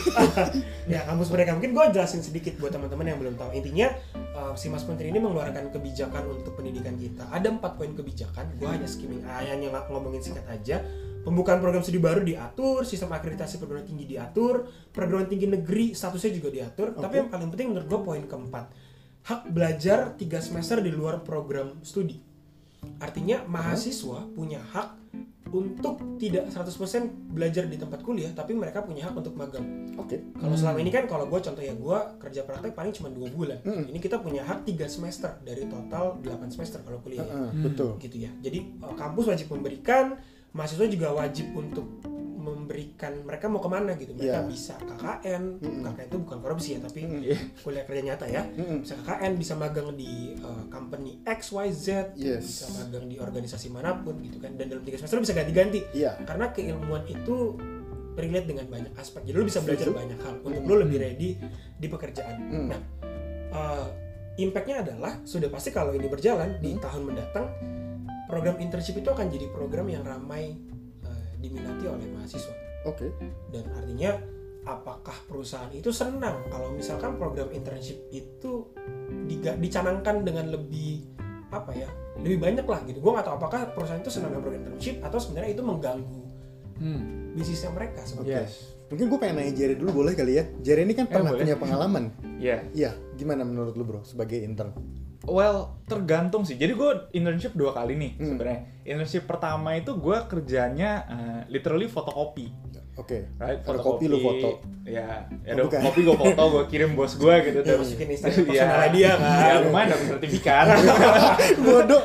A: Ya, kampus mereka mungkin gue jelasin sedikit buat teman-teman yang belum tahu. Intinya uh, si Mas Menteri ini mengeluarkan kebijakan untuk pendidikan kita. Ada empat poin kebijakan. Gue hanya skimming, hanya ngomongin singkat aja. Pembukaan program studi baru diatur, sistem akreditasi perguruan tinggi diatur, perguruan tinggi negeri statusnya juga diatur. Okay. Tapi yang paling penting menurut gue poin keempat, hak belajar tiga semester di luar program studi. Artinya mahasiswa punya hak untuk tidak seratus persen belajar di tempat kuliah, tapi mereka punya hak untuk magang.
B: Oke. Okay.
A: Kalau selama ini kan kalau gue contoh ya gue kerja praktek paling cuma dua bulan. Hmm. Ini kita punya hak tiga semester dari total delapan semester kalau kuliah.
B: Uh, uh, hmm. Betul.
A: Gitu ya. Jadi kampus wajib memberikan, mahasiswa juga wajib untuk memberikan mereka mau kemana gitu. Mereka yeah. bisa K K N, mm-hmm. K K N itu bukan korupsi ya, tapi mm-hmm. kuliah kerja nyata ya. Mm-hmm. Bisa K K N, bisa magang di uh, company X Y Z,
B: yes.
A: bisa magang di organisasi manapun gitu kan. Dan dalam tiga semester bisa ganti-ganti. Yeah. Karena keilmuan itu relate dengan banyak aspek. Jadi lu bisa belajar Setuju. banyak hal untuk mm-hmm. lu lebih ready di pekerjaan. Mm-hmm. Nah, uh, impact-nya adalah sudah pasti kalau ini berjalan mm-hmm. di tahun mendatang, program internship itu akan jadi program yang ramai uh, diminati oleh mahasiswa.
B: Oke. Okay. Dan
A: artinya apakah perusahaan itu senang kalau misalkan program internship itu diga- dicanangkan dengan lebih apa ya, lebih banyak lah gitu. Gue nggak tahu apakah perusahaan itu senang dengan program internship atau sebenarnya itu mengganggu hmm. bisnisnya mereka.
B: Oke. Okay. Mungkin gue pengen nanya Jerry dulu boleh kali ya. Jerry ini kan pernah eh, punya pengalaman.
C: Iya.
B: Iya. Yeah. Gimana menurut lu bro sebagai intern?
C: Well, tergantung sih. Jadi gue internship dua kali nih hmm. sebenarnya. Internship pertama itu gue kerjanya uh, literally fotokopi.
B: Oke. Okay.
C: Right?
B: Fotokopi lu foto.
C: Ya, ya oh, kopi gue foto, gue kirim bos gue gitu
A: terus. Masukin Instagram personalnya dia kan.
C: Ya lumayan dapat sertifikat.
B: Bodoh.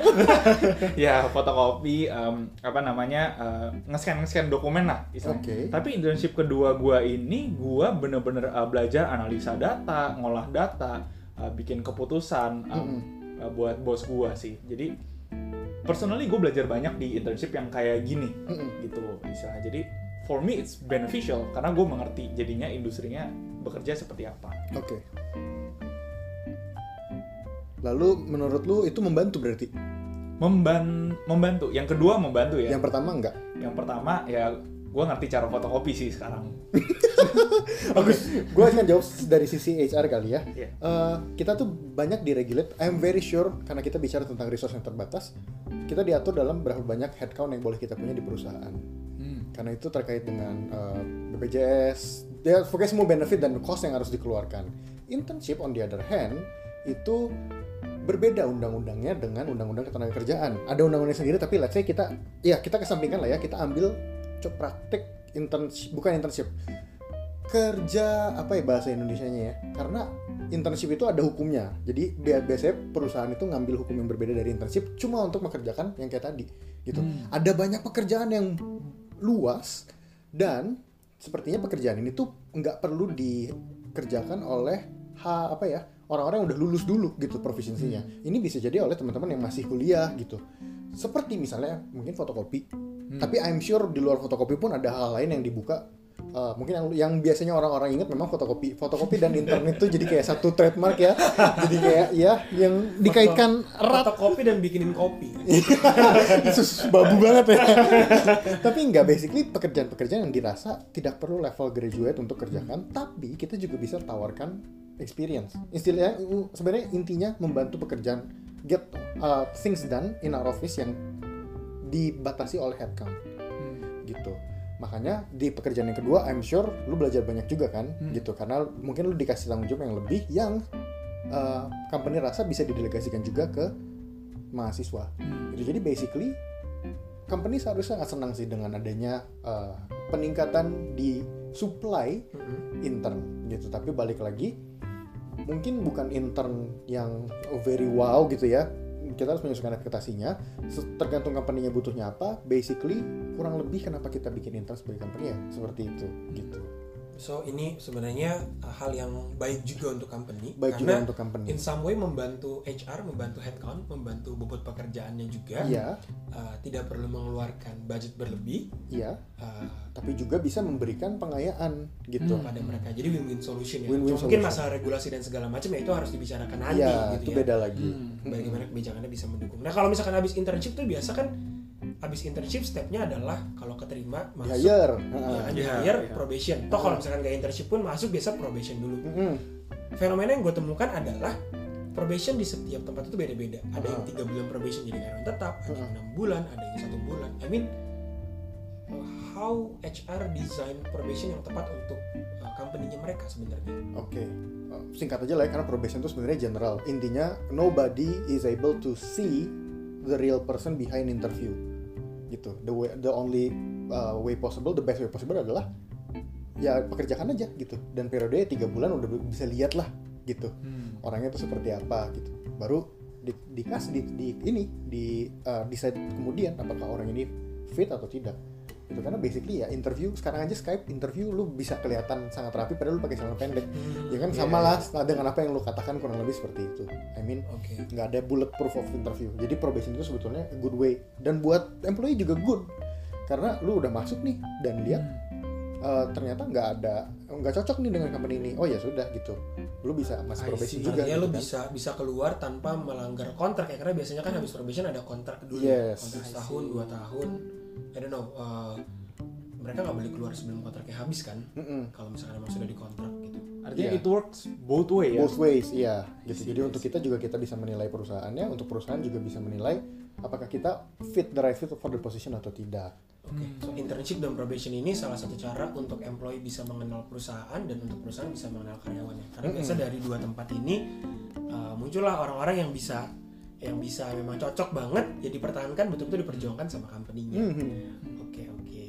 C: Ya fotokopi, um, apa namanya uh, nge-scan nge-scan dokumen lah.
B: Okay.
C: Tapi internship kedua gue ini gue bener-bener uh, belajar analisa data, ngolah data. Uh, bikin keputusan um, mm-hmm. uh, buat bos gua sih. Jadi personally gue belajar banyak di internship yang kayak gini mm-hmm. gitu istilahnya. Jadi for me it's beneficial karena gue mengerti jadinya industrinya bekerja seperti apa.
B: Oke. Okay. Lalu menurut lu itu membantu berarti?
C: Memban membantu. Yang kedua membantu ya.
B: Yang pertama enggak?
C: Yang pertama ya gue ngerti cara fotokopi sih sekarang.
B: Oke, gue akan jawab dari sisi H R kali ya.
C: Yeah.
B: Uh, kita tuh banyak diregulate. I'm very sure karena kita bicara tentang resource yang terbatas. Kita diatur dalam berapa banyak headcount yang boleh kita punya di perusahaan. Hmm. Karena itu terkait dengan uh, B P J S, ya pokoknya semua benefit dan cost yang harus dikeluarkan. Internship on the other hand itu berbeda undang-undangnya dengan undang-undang ketenagakerjaan. Ada undang-undang sendiri tapi let's say kita, ya kita kesampingkan lah ya, kita ambil coba praktek internship, bukan internship, kerja apa ya bahasa Indonesianya ya, karena internship itu ada hukumnya. Jadi biasanya perusahaan itu ngambil hukum yang berbeda dari internship cuma untuk mengerjakan yang kayak tadi gitu. Hmm. Ada banyak pekerjaan yang luas dan sepertinya pekerjaan ini tuh nggak perlu dikerjakan oleh ha, apa ya orang-orang yang udah lulus dulu gitu proficiency-nya. Hmm. Ini bisa jadi oleh teman-teman yang masih kuliah gitu. Seperti misalnya mungkin fotokopi. Hmm. Tapi I'm sure di luar fotokopi pun ada hal lain yang dibuka. Uh, mungkin yang, yang biasanya orang-orang ingat memang fotokopi, fotokopi dan internet itu jadi kayak satu trademark ya. Jadi kayak ya yang dikaitkan erat.
A: Fotokopi dan bikinin kopi.
B: Sus, babu banget ya. Tapi enggak, basically pekerjaan-pekerjaan yang dirasa tidak perlu level graduate untuk kerjakan, tapi kita juga bisa tawarkan experience. Istilahnya sebenarnya intinya membantu pekerjaan get uh, things done in our office yang dibatasi oleh headcount. Hmm. Gitu. Makanya di pekerjaan yang kedua I'm sure lu belajar banyak juga kan hmm. gitu karena mungkin lu dikasih tanggung jawab yang lebih yang uh, company rasa bisa didelegasikan juga ke mahasiswa. Hmm. Gitu. Jadi basically company seharusnya sangat senang sih dengan adanya uh, peningkatan di supply hmm. intern gitu. Tapi balik lagi mungkin bukan intern yang very wow gitu ya. Kita harus menyesuaikan ekspektasinya tergantung company-nya butuhnya apa. Basically kurang lebih kenapa kita bikin intern sebagai company ya seperti itu gitu.
A: So ini sebenarnya uh, hal yang baik juga untuk company,
B: Baik
A: karena
B: juga untuk company.
A: in some way membantu H R, membantu headcount, membantu bobot pekerjaannya juga.
B: Iya.
A: Uh, tidak perlu mengeluarkan budget berlebih.
B: Iya.
A: Uh,
B: Tapi juga bisa memberikan pengayaan gitu.
A: pada mereka. Jadi win-win solution ya.
B: Win-win
A: Cuma mungkin
B: solution.
A: masalah regulasi dan segala macam ya itu harus dibicarakan nanti
B: Iya,
A: gitu
B: itu
A: ya.
B: beda lagi.
C: Hmm.
A: Bagaimana kebijakannya bisa mendukung. Nah kalau misalkan habis internship tuh biasa kan habis internship stepnya adalah kalau keterima
B: Di
A: masuk.
B: hire.
A: Ya
B: Heeh.
A: kan, di
C: Iya,
A: hire,
C: iya.
A: probation. Toh kalau misalkan gak internship pun masuk biasa probation dulu.
B: Mm-mm.
A: Fenomena yang gue temukan adalah probation di setiap tempat itu beda-beda. Ada yang
B: Uh-huh.
A: tiga bulan probation jadi karyawan tetap, ada yang
B: Uh-huh.
A: enam bulan, ada yang satu bulan. I mean, how H R design probation yang tepat untuk uh, company-nya mereka sebenarnya.
B: Oke, Uh, singkat aja lah ya, karena probation itu sebenarnya general. Intinya nobody is able to see the real person behind interview. Gitu. The way, the only uh, way possible, the best way possible adalah ya pekerjakan aja gitu. Dan periode tiga bulan udah bisa lihat lah gitu.
C: Hmm.
B: Orangnya itu seperti apa gitu. Baru di, dikasih di, di ini di uh, decide kemudian apakah orang ini fit atau tidak. Itu karena basically ya interview sekarang aja Skype interview lu bisa kelihatan sangat rapi padahal lu pakai celana pendek. Ya kan sama lah dengan apa yang lu katakan kurang lebih seperti itu. I mean
A: Oke.
B: nggak ada bulletproof of interview. Jadi probation itu sebetulnya a good way dan buat employee juga good karena lu udah masuk nih dan lihat uh, ternyata nggak ada nggak cocok nih dengan company ini. Oh ya sudah gitu. Lu bisa masuk probation juga.
A: Artinya
B: gitu
A: lu
B: kan.
A: bisa bisa keluar tanpa melanggar kontrak ya, karena biasanya kan habis probation ada kontrak dulu.
B: Yes.
A: Kontrak setahun, dua tahun. I don't know. uh, mereka nggak boleh keluar sebelum kontraknya habis kan?
B: Mm-mm.
A: Kalau misalkan emang sudah dikontrak gitu.
C: Artinya
B: Iya.
C: it works both way ya.
B: Both ways, iya. Gitu.
A: Yes,
B: Jadi
A: yes.
B: untuk kita juga kita bisa menilai perusahaannya, untuk perusahaan juga bisa menilai apakah kita fit the right fit for the position atau tidak.
A: Oke. So internship dan probation ini salah satu cara untuk employee bisa mengenal perusahaan dan untuk perusahaan bisa mengenal karyawannya. Karena biasa dari dua tempat ini uh, muncullah orang-orang yang bisa yang bisa memang cocok banget ya dipertahankan, betul-betul diperjuangkan sama company-nya.
B: Mhm.
A: Oke oke.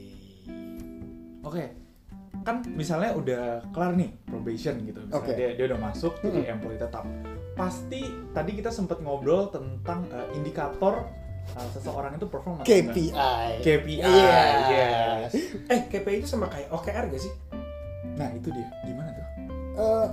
C: Oke, kan misalnya udah kelar nih probation gitu, misalnya
B: Oke.
C: dia, dia udah masuk jadi employee tetap. Pasti tadi kita sempat ngobrol tentang uh, indikator uh, seseorang itu perform atau
B: K
C: enggak.
B: P I.
C: K P I,
B: Yes.
C: yes.
A: Eh K P I itu sama kayak O K R gak sih?
C: Nah itu dia, gimana tuh?
B: Eh,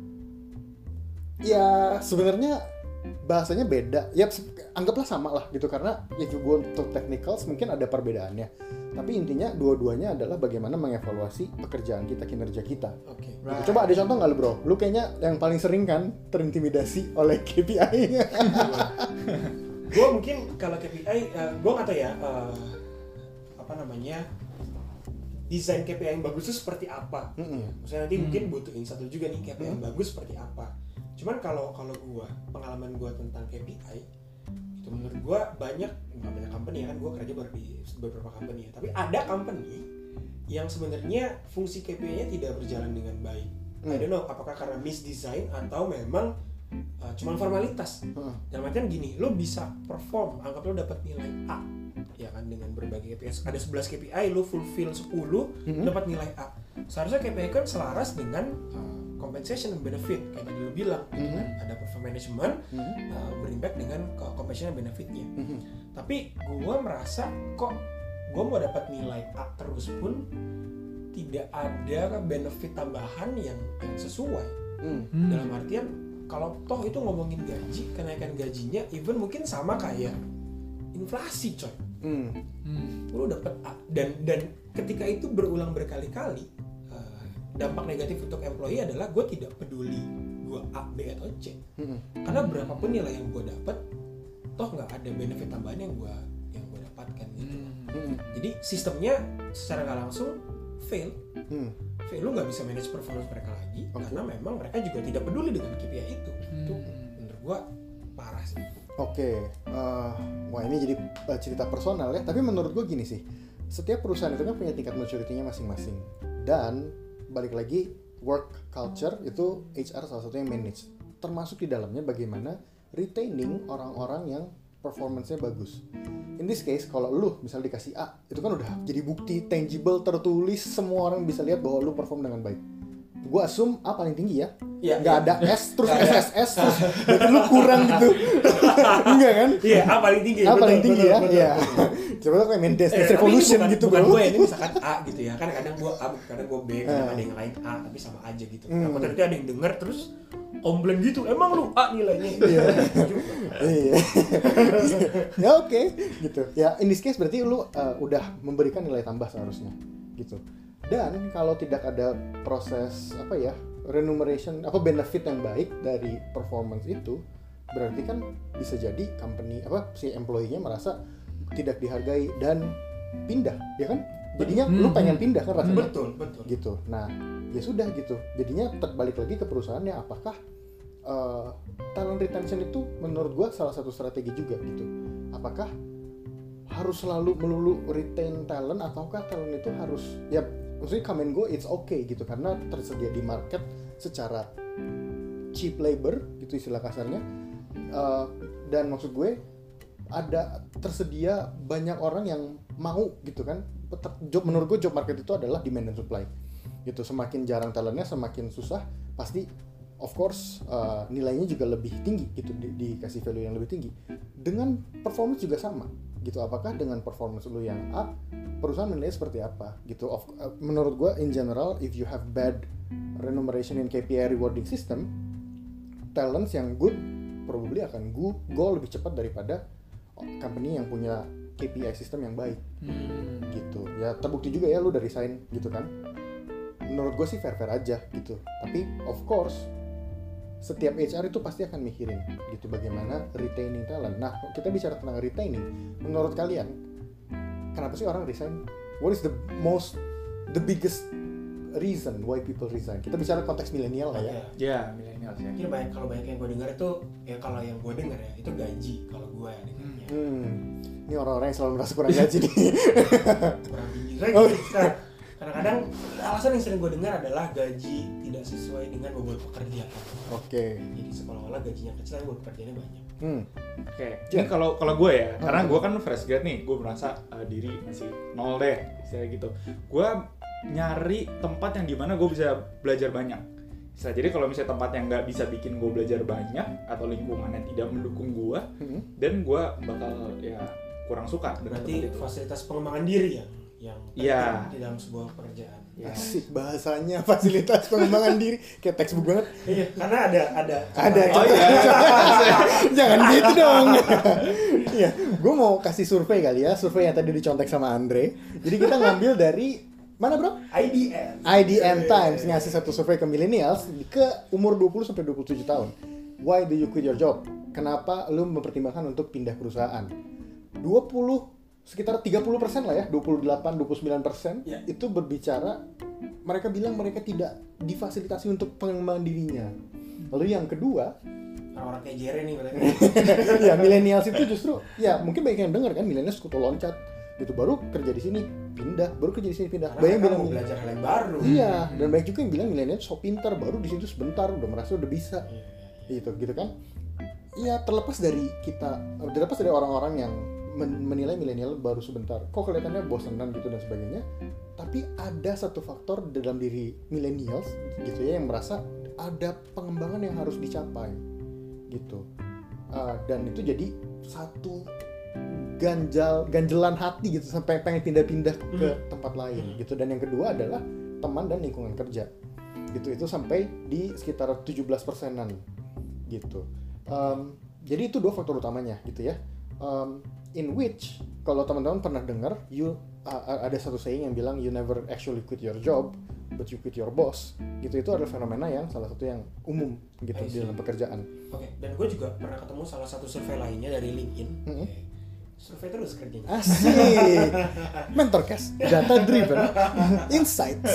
B: ya sebenarnya bahasanya beda. Ya se- anggaplah sama lah gitu karena if you go to technicals mungkin ada perbedaannya. Tapi intinya dua-duanya adalah bagaimana mengevaluasi pekerjaan kita, kinerja kita.
A: Oke.
B: Gitu. Coba ada contoh nggak lu bro? Lu kayaknya yang paling sering kan terintimidasi oleh K P I.
A: Gue mungkin kalau K P I, uh, gue nggak tahu ya uh, apa namanya desain K P I yang bagus itu seperti apa.
B: Mm-mm.
A: Maksudnya nanti mungkin butuhin satu juga nih K P I yang bagus seperti apa. Cuman kalau kalau gue pengalaman gue tentang K P I itu menurut gue banyak nggak banyak company ya kan, gue kerja baru di beberapa company ya. Tapi ada company yang sebenarnya fungsi K P I-nya tidak berjalan dengan baik. I don't know apakah karena misdesign atau memang uh, cuman formalitas.
B: Heeh.
A: Dalam artian gini, lo bisa perform, anggap lo dapat nilai A, ya kan dengan berbagai K P I. Ada sebelas K P I, lo fulfill sepuluh,
B: Mhm.
A: dapat nilai A. Seharusnya K P I kan selaras dengan uh, compensation and benefit, kayak tadi lo bilang, gitu
B: Mhm.
A: kan. Ada perform management,
B: Mhm.
A: uh, berimpact dengan uh, compensation and benefitnya.
B: Mhm.
A: Tapi gue merasa kok gue mau dapat nilai A terus pun tidak ada benefit tambahan yang, yang sesuai.
B: Mm.
C: Hmm.
A: Dalam artian kalau toh itu ngomongin gaji, kenaikan gajinya even mungkin sama kayak inflasi coy.
B: Mm.
C: Hmm.
A: Lu dapat A dan dan ketika itu berulang berkali-kali uh, dampak negatif untuk employee adalah gue tidak peduli gue A, B atau C.
B: Mm.
A: Karena berapapun nilai yang gue dapat toh nggak ada benefit tambahan yang gue yang gue dapatkan gitu.
B: Mm.
A: Jadi sistemnya secara nggak langsung fail.
B: Mm.
A: Fail, lu nggak bisa manage performance mereka lagi
B: Oke.
A: karena memang mereka juga tidak peduli dengan K P I itu. Itu
C: Hmm.
A: menurut gua parah sih.
B: Oke, eh, wah ini jadi eh, cerita personal ya. Tapi menurut gue gini sih, setiap perusahaan itu kan punya tingkat maturity-nya masing-masing. Dan balik lagi work culture itu H R salah satu yang manage. Termasuk di dalamnya bagaimana retaining orang-orang yang performance-nya bagus. In this case, kalau lu misal dikasih A, itu kan udah jadi bukti tangible, tertulis, semua orang bisa lihat bahwa lu perform dengan baik. Gue assume A paling tinggi ya.
A: Iya,
B: Nggak
A: iya.
B: ada S, terus S S S, terus berarti lu kurang gitu. Enggak kan?
A: Iya, A paling tinggi.
B: A
A: betul,
B: paling tinggi
A: betul,
B: ya,
A: betul,
B: iya.
A: betul.
B: Coba tuh kayak main Dance
A: Eh,
B: Dance Revolution
A: bukan,
B: gitu
A: bukan
B: bro.
A: gue ini misalkan A gitu ya kan kadang gue A kadang gue B kadang
B: Ah.
A: ada yang lain A tapi sama aja gitu
B: Hmm.
A: takutnya nanti ada yang denger terus komplain gitu emang lu A nilainya
B: Iya. Iya. Ya oke gitu. Ya in this case berarti lu uh, udah memberikan nilai tambah seharusnya gitu. Dan kalau tidak ada proses apa ya remuneration apa benefit yang baik dari performance itu berarti kan bisa jadi company apa si employee-nya merasa tidak dihargai dan pindah ya kan? Jadinya
C: Hmm,
B: lu pengen
C: hmm.
B: pindah kan rasanya.
A: betul betul
B: Gitu. Nah, ya sudah gitu. Jadinya terbalik lagi ke perusahaannya apakah uh, talent retention itu menurut gua salah satu strategi juga gitu. Apakah harus selalu melulu retain talent ataukah talent itu harus ya maksudnya come and go it's okay gitu karena tersedia di market secara cheap labor gitu istilah kasarnya. Uh, dan maksud gue ada tersedia banyak orang yang mau gitu kan. Job menurut gue job market itu adalah demand dan supply gitu. Semakin jarang talentnya semakin susah pasti of course uh, nilainya juga lebih tinggi gitu di, dikasih value yang lebih tinggi. Dengan performance juga sama gitu. Apakah dengan performance lu yang A perusahaan menilai seperti apa gitu. Of, uh, menurut gue in general if you have bad remuneration in K P I rewarding system talents yang good probably akan go, go lebih cepat daripada company yang punya K P I system yang baik
C: Hmm.
B: gitu. Ya terbukti juga ya lu udah resign gitu kan. Menurut gue sih fair-fair aja gitu. Tapi of course setiap H R itu pasti akan mikirin gitu bagaimana retaining talent. Nah, kita bicara tentang retaining. Menurut kalian kenapa sih orang resign? What is the most the biggest reason why people resign? Kita bicara konteks milenial lah ya.
C: Ya, milenial ya.
A: mungkin banyak kalau banyak yang gue dengar itu ya kalau yang gue dengar ya itu gaji kalau gue ya dengarnya
B: Hmm. Ini orang-orang yang selalu merasa kurang gaji nih.
A: kurang tinggi lagi
B: Oh.
A: nah, kadang-kadang alasan yang sering gue dengar adalah gaji tidak sesuai dengan bobot pekerjaan.
B: Oke.
A: Jadi seolah-olah gajinya kecil tapi bobot pekerjaannya banyak.
B: Hmm.
C: Oke,
B: Ya.
C: ini kalau kalau gue ya,
B: Hmm.
C: karena gue kan fresh grad nih, gue merasa uh, diri masih nol deh, istilahnya gitu. Gue nyari tempat yang dimana gue bisa belajar banyak. Bisa jadi kalau misalnya tempat yang nggak bisa bikin gue belajar banyak atau lingkungannya tidak mendukung gue,
B: Hmm.
C: dan gue bakal ya kurang suka dengan
A: Berarti
C: tempat itu.
A: fasilitas pengembangan diri yang yang
C: Iya.
A: penting di dalam sebuah pekerjaan.
C: Ya.
B: Asik bahasanya fasilitas pengembangan diri kayak textbook banget.
A: Iya, karena ada ada
B: Ada
C: Oh iya.
B: Jangan gitu dong. Iya, gue mau kasih survei kali ya, survei yang tadi dicontek sama Andre. Jadi kita ngambil dari mana bro?
A: I D N.
B: I D N Times ngasih satu survei ke millennials ke umur dua puluh sampai dua puluh tujuh tahun. Why do you quit your job? Kenapa lu mempertimbangkan untuk pindah perusahaan? dua puluh sekitar tiga puluh persen lah ya, dua puluh delapan dua puluh sembilan persen
A: Ya.
B: itu berbicara mereka bilang mereka tidak difasilitasi untuk pengembangan dirinya. Lalu yang kedua,
A: Orang-orang kayak Jere nih berarti.
B: ya millennials itu justru ya mungkin banyak yang dengar kan millennials kutu loncat gitu baru kerja di sini pindah baru kerja di sini pindah
A: Karena
B: banyak yang
A: mereka
B: bilang
A: mau belajar hal yang baru.
B: iya dan banyak juga yang bilang millennials so pintar baru di situ sebentar udah merasa udah bisa
A: Iya, iya.
B: gitu gitu kan iya terlepas dari kita terlepas dari orang-orang yang men- menilai milenial baru sebentar kok kelihatannya bosenan gitu dan sebagainya tapi ada satu faktor dalam diri millennials gitu ya yang merasa ada pengembangan yang harus dicapai gitu. Uh, dan itu jadi satu ganjal ganjelan hati gitu sampai pengen pindah-pindah ke
A: Hmm.
B: tempat lain gitu. Dan yang kedua adalah teman dan lingkungan kerja gitu, itu sampai di sekitar tujuh belas persenan gitu. Um, jadi itu dua faktor utamanya gitu ya. Um, in which kalau teman-teman pernah dengar you uh, ada satu saying yang bilang you never actually quit your job but you quit your boss gitu. Itu adalah fenomena yang salah satu yang umum gitu
A: I
B: di
A: see.
B: dalam pekerjaan.
A: Oke, dan gue juga pernah ketemu salah satu survei lainnya dari LinkedIn.
B: Mm-hmm.
A: Oke. Survei terus kerjanya.
B: Asik. Mentorcast, data driven, insights.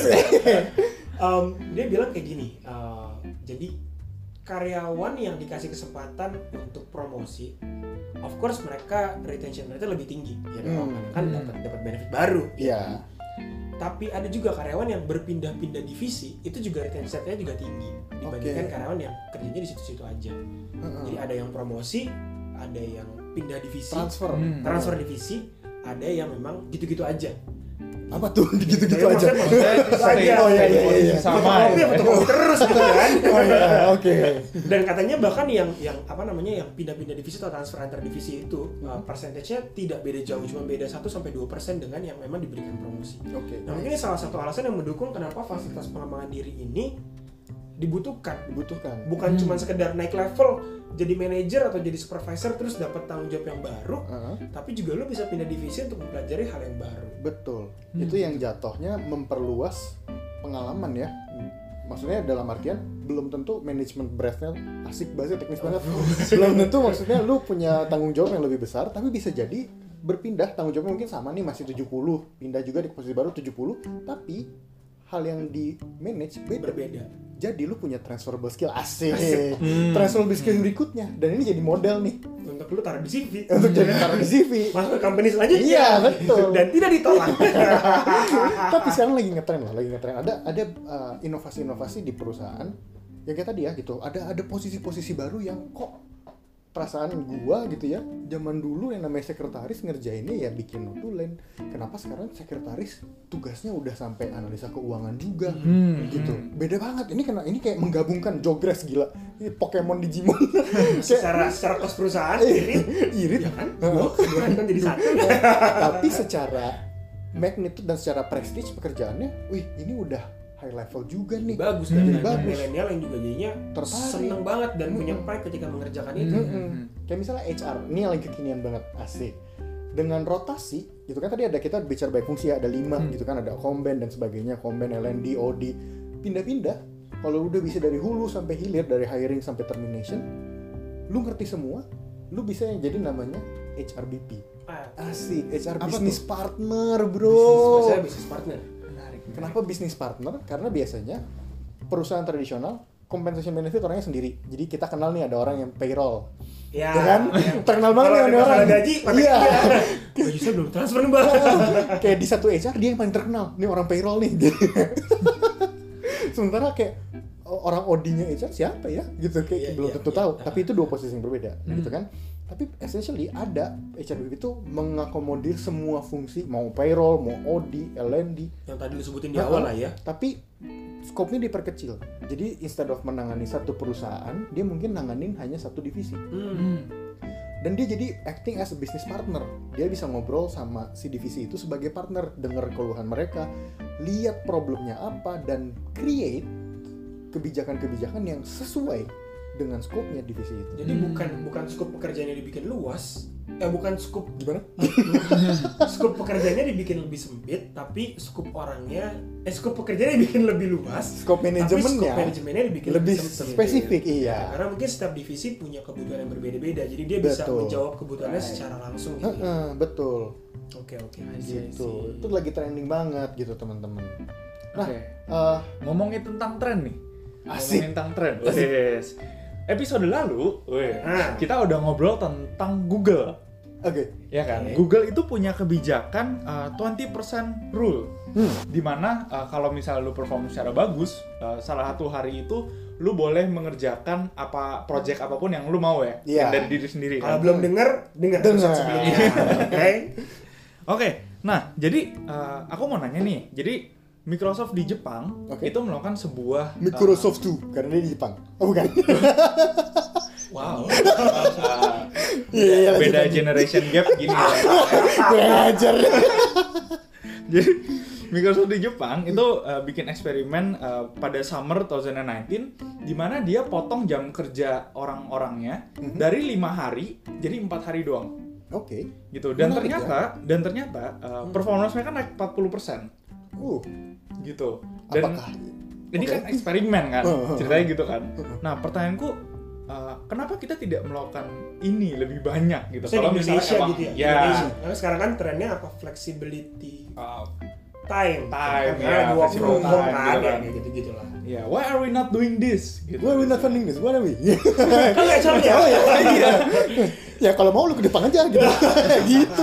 A: Um, dia bilang kayak gini, uh, jadi karyawan yang dikasih kesempatan untuk promosi, of course mereka retention rate lebih tinggi, ya dong,
B: Hmm.
A: kan dapat dapat benefit baru.
B: Iya.
A: Tapi ada juga karyawan yang berpindah-pindah divisi, itu juga retention rate-nya juga tinggi dibandingkan
B: Oke.
A: karyawan yang kerjanya di situ-situ aja.
B: Heeh.
A: Jadi ada yang promosi, ada yang pindah divisi,
B: Transfer.
C: Hmm.
A: transfer divisi, ada yang memang gitu-gitu aja.
B: Apa tuh? Gitu-gitu
A: Ya,
B: aja.
A: maksudnya- maksudnya-
B: Oh iya iya iya.
C: Sama.
A: Fotokopi ya fotokopi terus gitu kan.
B: Oh iya, oke.
A: Dan katanya bahkan yang yang apa namanya yang pindah-pindah divisi atau transfer antar divisi itu uh, persentasenya tidak beda jauh, cuma beda satu sampai dua persen dengan yang memang diberikan promosi.
B: Oke.
A: Nah, mungkin ini salah satu alasan yang mendukung kenapa fasilitas pengembangan diri ini dibutuhkan.
B: Dibutuhkan.
A: Bukan
C: Hmm.
A: cuma sekedar naik level jadi manajer atau jadi supervisor terus dapat tanggung jawab yang baru,
B: Uh-huh.
A: tapi juga lo bisa pindah divisi untuk mempelajari hal yang baru.
B: Betul.
C: Hmm.
B: Itu yang jatuhnya memperluas pengalaman ya. Maksudnya dalam artian belum tentu manajemen breadth-nya asik banget, teknis banget. Belum tentu maksudnya lu punya tanggung jawab yang lebih besar, tapi bisa jadi berpindah tanggung jawabnya mungkin sama nih masih tujuh puluh, pindah juga di posisi baru tujuh puluh, tapi hal yang di manage beda.
A: Berbeda.
B: Jadi lu punya transferable skill asik.
A: Asik.
C: Hmm.
B: Transferable skill berikutnya dan ini jadi model nih
A: Untuk lo taruh di C V.
B: untuk jadi taruh di C V.
A: Masuk ke company selanjutnya.
B: Iya, betul.
A: Dan tidak ditolak.
B: Tapi sekarang lagi ngetren lah, lagi ngetren. Ada ada uh, inovasi-inovasi di perusahaan yang kayak tadi ya gitu. Ada ada posisi-posisi baru yang kok perasaan gua gitu ya. Zaman dulu yang namanya sekretaris ngerjainnya ya bikin notulen. Kenapa sekarang sekretaris tugasnya udah sampai analisa keuangan juga
C: Hmm.
B: gitu. Beda banget. Ini kena ini kayak menggabungkan Jogres gila. Ini Pokemon Digimon.
A: secara secara kos perusahaan irit,
B: Irit
A: ya kan? Dua keduaan kan jadi satu.
B: Tapi secara magnitude dan secara prestige pekerjaannya, wih ini udah high level juga nih.
A: Bagus
C: Hmm,
A: kan?
B: jadi
A: Dan
B: bagus.
A: milenial yang juga jadinya
B: Tertarik.
A: seneng banget dan
B: Hmm.
A: punya pride ketika mengerjakan itu.
B: Mm-mm. Kayak misalnya H R, ini yang lagi kekinian banget, asik. Dengan rotasi, gitu kan tadi ada kita bicara baik fungsi ya, ada lima
C: Hmm.
B: gitu kan, ada komben dan sebagainya, komben, L and D, O D, pindah-pindah. Kalau udah bisa dari hulu sampai hilir, dari hiring sampai termination, lu ngerti semua, lu bisa yang jadi namanya H R B P.
A: Ah,
B: Asik, H R
A: Apa
B: business
A: tuh?
B: partner,
A: bisnis,
B: bro.
A: saya bisnis partner.
C: Menarik.
B: Kenapa bisnis partner? Karena biasanya perusahaan tradisional compensation benefit orangnya sendiri. Jadi kita kenal nih ada orang yang payroll.
A: Ya,
B: Ya kan?
A: ya.
B: Terkenal banget
A: Kalau
B: nih
A: ada
B: orang.
A: masalah gaji, pakai
B: Iya.
A: dia. Gaji saya belum transfer nih, Bang.
B: Kayak di satu H R dia yang paling terkenal. Nih orang payroll nih. Sementara kayak orang O D-nya H R siapa ya? Gitu kayak
A: Iya,
B: belum
A: iya,
B: tentu
A: iya.
B: tahu.
A: Ah.
B: Tapi itu dua posisi yang berbeda,
C: Hmm.
B: gitu kan? Tapi essentially ada H R B P itu mengakomodir semua fungsi, mau payroll, mau O D, L and D.
A: Yang tadi disebutin di awal lah ya.
B: Tapi skopnya diperkecil. Jadi instead of menangani satu perusahaan, dia mungkin nanganin hanya satu divisi.
A: Hmm.
C: Hmm.
B: Dan dia jadi acting as a business partner. Dia bisa ngobrol sama si divisi itu sebagai partner, dengar keluhan mereka, lihat problemnya apa, dan create kebijakan-kebijakan yang sesuai dengan skopnya divisi itu.
A: Jadi
C: Hmm.
A: bukan bukan skop pekerjaannya dibikin luas, eh bukan skop
B: Gimana?
A: skop pekerjaannya dibikin lebih sempit, tapi skop orangnya, eh skop pekerjaannya dibikin lebih luas.
B: Skop
A: Tapi
B: manajemennya
A: skop manajemennya dibikin
B: lebih
A: sempit.
B: spesifik, iya.
A: Karena mungkin setiap divisi punya kebutuhan yang berbeda-beda, jadi dia bisa
B: Betul.
A: menjawab kebutuhannya
C: Right.
A: secara langsung. Gitu.
B: Heeh, betul.
A: Oke oke.
B: Gitu. Itu lagi trending banget gitu teman-teman. Nah,
C: Oke.
B: eh,
C: Ngomongin tentang tren nih.
B: Asik.
C: Ngomongin tentang tren.
B: Asik.
C: Yes. Episode lalu, weh,
A: Ah.
C: kita udah ngobrol tentang Google.
B: oke.
C: Ya kan?
A: Oke.
C: Google itu punya kebijakan uh, dua puluh persen rule.
B: Hmm.
C: Dimana uh, kalau misalnya lu perform secara bagus, uh, salah satu hari itu lu boleh mengerjakan apa project apapun yang lu mau ya,
B: Iya.
C: yang dari diri sendiri
A: Kalau
C: kan.
A: belum dengar, dengar
B: Dengar.
A: episode sebelumnya. Oke.
C: Oke, nah jadi uh, aku mau nanya nih, jadi Microsoft di Jepang
B: Oke.
C: itu melakukan sebuah uh,
B: Microsoft tuh karena dia di Jepang. Oh bukan.
C: wow, uh,
B: Iya, iya, lanjut,
C: beda
B: lanjut.
C: generation gap gini ya.
B: Kurang ajar.
C: Jadi Microsoft di Jepang itu uh, bikin eksperimen uh, pada summer dua ribu sembilan belas di mana dia potong jam kerja orang-orangnya
B: Mhm.
C: dari lima hari jadi empat hari doang
B: Oke.
C: gitu. Dan
B: Menarik,
C: ternyata dan ternyata uh, performance mereka naik empat puluh persen
B: Uh,
C: gitu. Dan
B: apakah
C: ini
B: Oke.
C: kan eksperimen kan,
B: Uh, uh,
C: ceritanya gitu kan. Nah, pertanyaanku uh, kenapa kita tidak melakukan ini lebih banyak gitu?
A: Misalnya di Indonesia
C: emang-
A: gitu ya.
C: ya,
A: Indonesia. Karena sekarang kan trennya apa? Flexibility
C: uh,
A: time.
C: Time,
A: Karena
C: ya,
A: di work from
C: flexible
A: home
C: time,
A: kan
C: gitu
A: ya,
C: kan.
A: kayak gitu-gitu lah.
C: ya, why are we not doing this? Gitu.
B: Why we not funding this? What are we?
A: Kan nggak caranya.
B: Oh ya, iya. Ya kalau mau lu ke depan aja gitu. Gitu.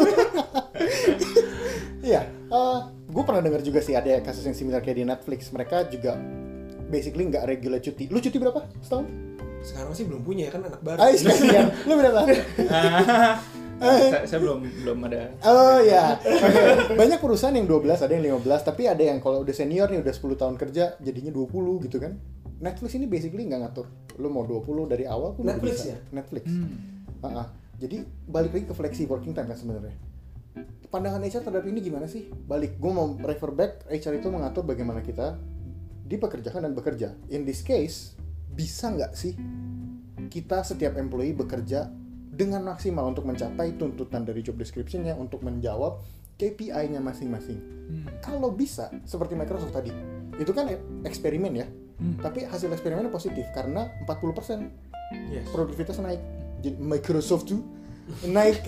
B: Iya, gue pernah dengar juga sih ada kasus yang similar kayak di Netflix. Mereka juga basically nggak regular cuti. Lu cuti berapa setahun?
A: Sekarang sih belum punya ya kan anak baru.
B: Ais kasihan. Lu berapa?
C: saya, saya belum belum ada.
B: Oh ya, okay. Banyak perusahaan yang dua belas, ada yang lima belas, tapi ada yang kalau udah senior nih udah sepuluh tahun kerja jadinya dua puluh gitu kan. Netflix ini basically nggak ngatur. Lu mau dua puluh dari awal pun
A: Netflix
B: bisa.
A: ya?
B: Netflix.
C: Hmm.
B: Uh-uh. Jadi balik lagi ke flexi working time kan sebenarnya. Pandangan H R terhadap ini gimana sih? Balik, gue mau refer back, H R itu mengatur bagaimana kita dipekerjakan dan bekerja. In this case, bisa nggak sih kita setiap employee bekerja dengan maksimal untuk mencapai tuntutan dari job description-nya untuk menjawab K P I-nya masing-masing. Hmm. Kalau bisa, seperti Microsoft tadi, itu kan eksperimen ya, hmm. tapi hasil eksperimennya positif karena empat puluh persen yes. produktivitas naik. Jadi Microsoft tuh naik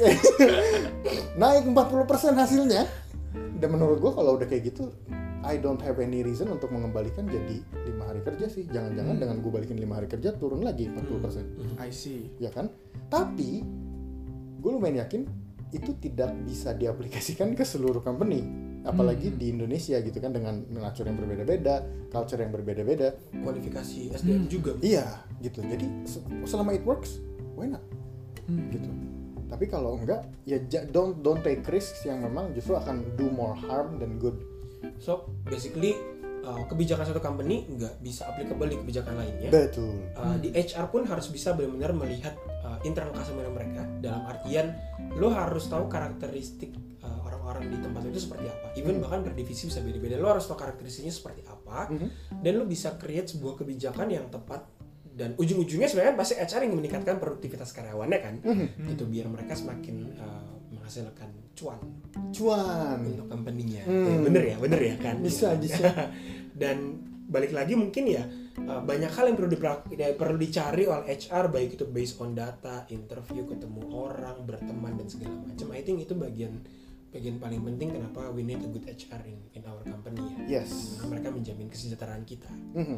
B: naik empat puluh persen hasilnya. Dan menurut gue kalau udah kayak gitu, I don't have any reason untuk mengembalikan jadi lima hari kerja sih. Jangan-jangan hmm. dengan gue balikin lima hari kerja turun lagi empat puluh persen.
C: Hmm. I see.
B: Ya kan? Tapi gue lumayan yakin itu tidak bisa diaplikasikan ke seluruh company, apalagi hmm. di Indonesia gitu kan, dengan nature yang berbeda-beda, culture yang berbeda-beda,
A: kualifikasi S D M hmm. juga.
B: Iya, gitu. Jadi selama it works, why not? Hmm. Gitu. Tapi kalau enggak, ya don't don't take risks yang memang justru akan do more harm than good.
A: So basically uh, kebijakan satu company nggak bisa applicable di kebijakan lainnya.
B: Betul.
A: Uh, di H R pun harus bisa benar-benar melihat uh, internal customer mereka, dalam artian lo harus tahu karakteristik uh, orang-orang di tempat itu seperti apa. Even hmm. bahkan per divisi bisa beda-beda. Lo harus tahu karakteristiknya seperti apa, hmm. dan lo bisa create sebuah kebijakan yang tepat. Dan ujung-ujungnya sebenarnya pasti H R yang meningkatkan produktivitas karyawannya kan, hmm. gitu biar mereka semakin uh, menghasilkan cuan.
B: Cuan
A: untuk company-nya.
B: Hmm.
A: Ya, bener ya, bener ya kan.
B: Bisa, bisa.
A: Dan balik lagi mungkin ya uh, banyak hal yang perlu diprak- ya, perlu dicari oleh H R, baik itu based on data, interview, ketemu orang, berteman dan segala macam. I think itu bagian bagian paling penting kenapa we need a good H R in, in our company ya.
B: Yes.
A: Karena mereka menjamin kesejahteraan kita.
B: Mm-hmm.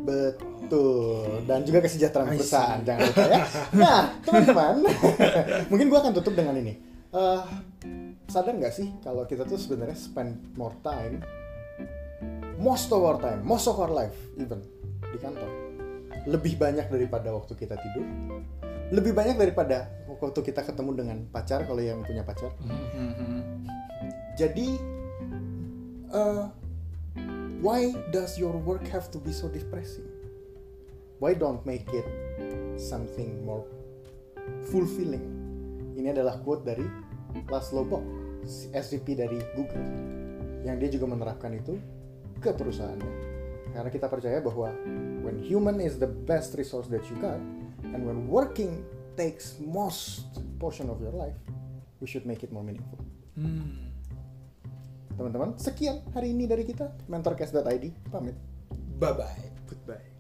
B: Betul. Dan juga kesejahteraan perusahaan, jangan lupa ya. Nah, teman-teman, mungkin gue akan tutup dengan ini. Uh, sadar nggak sih kalau kita tuh sebenarnya spend more time, most of our time, most of our life even di kantor, lebih banyak daripada waktu kita tidur, lebih banyak daripada waktu kita ketemu dengan pacar kalau yang punya pacar. Mm-hmm. Jadi, uh, why does your work have to be so depressing? Why don't make it something more fulfilling? Ini adalah quote dari Laszlo Bock, S V P dari Google, yang dia juga menerapkan itu ke perusahaannya. Karena kita percaya bahwa when human is the best resource that you got, and when working takes most portion of your life, we should make it more meaningful. Hmm. Teman-teman, sekian hari ini dari kita, mentorcast dot I D, pamit.
A: Bye-bye.
C: Goodbye.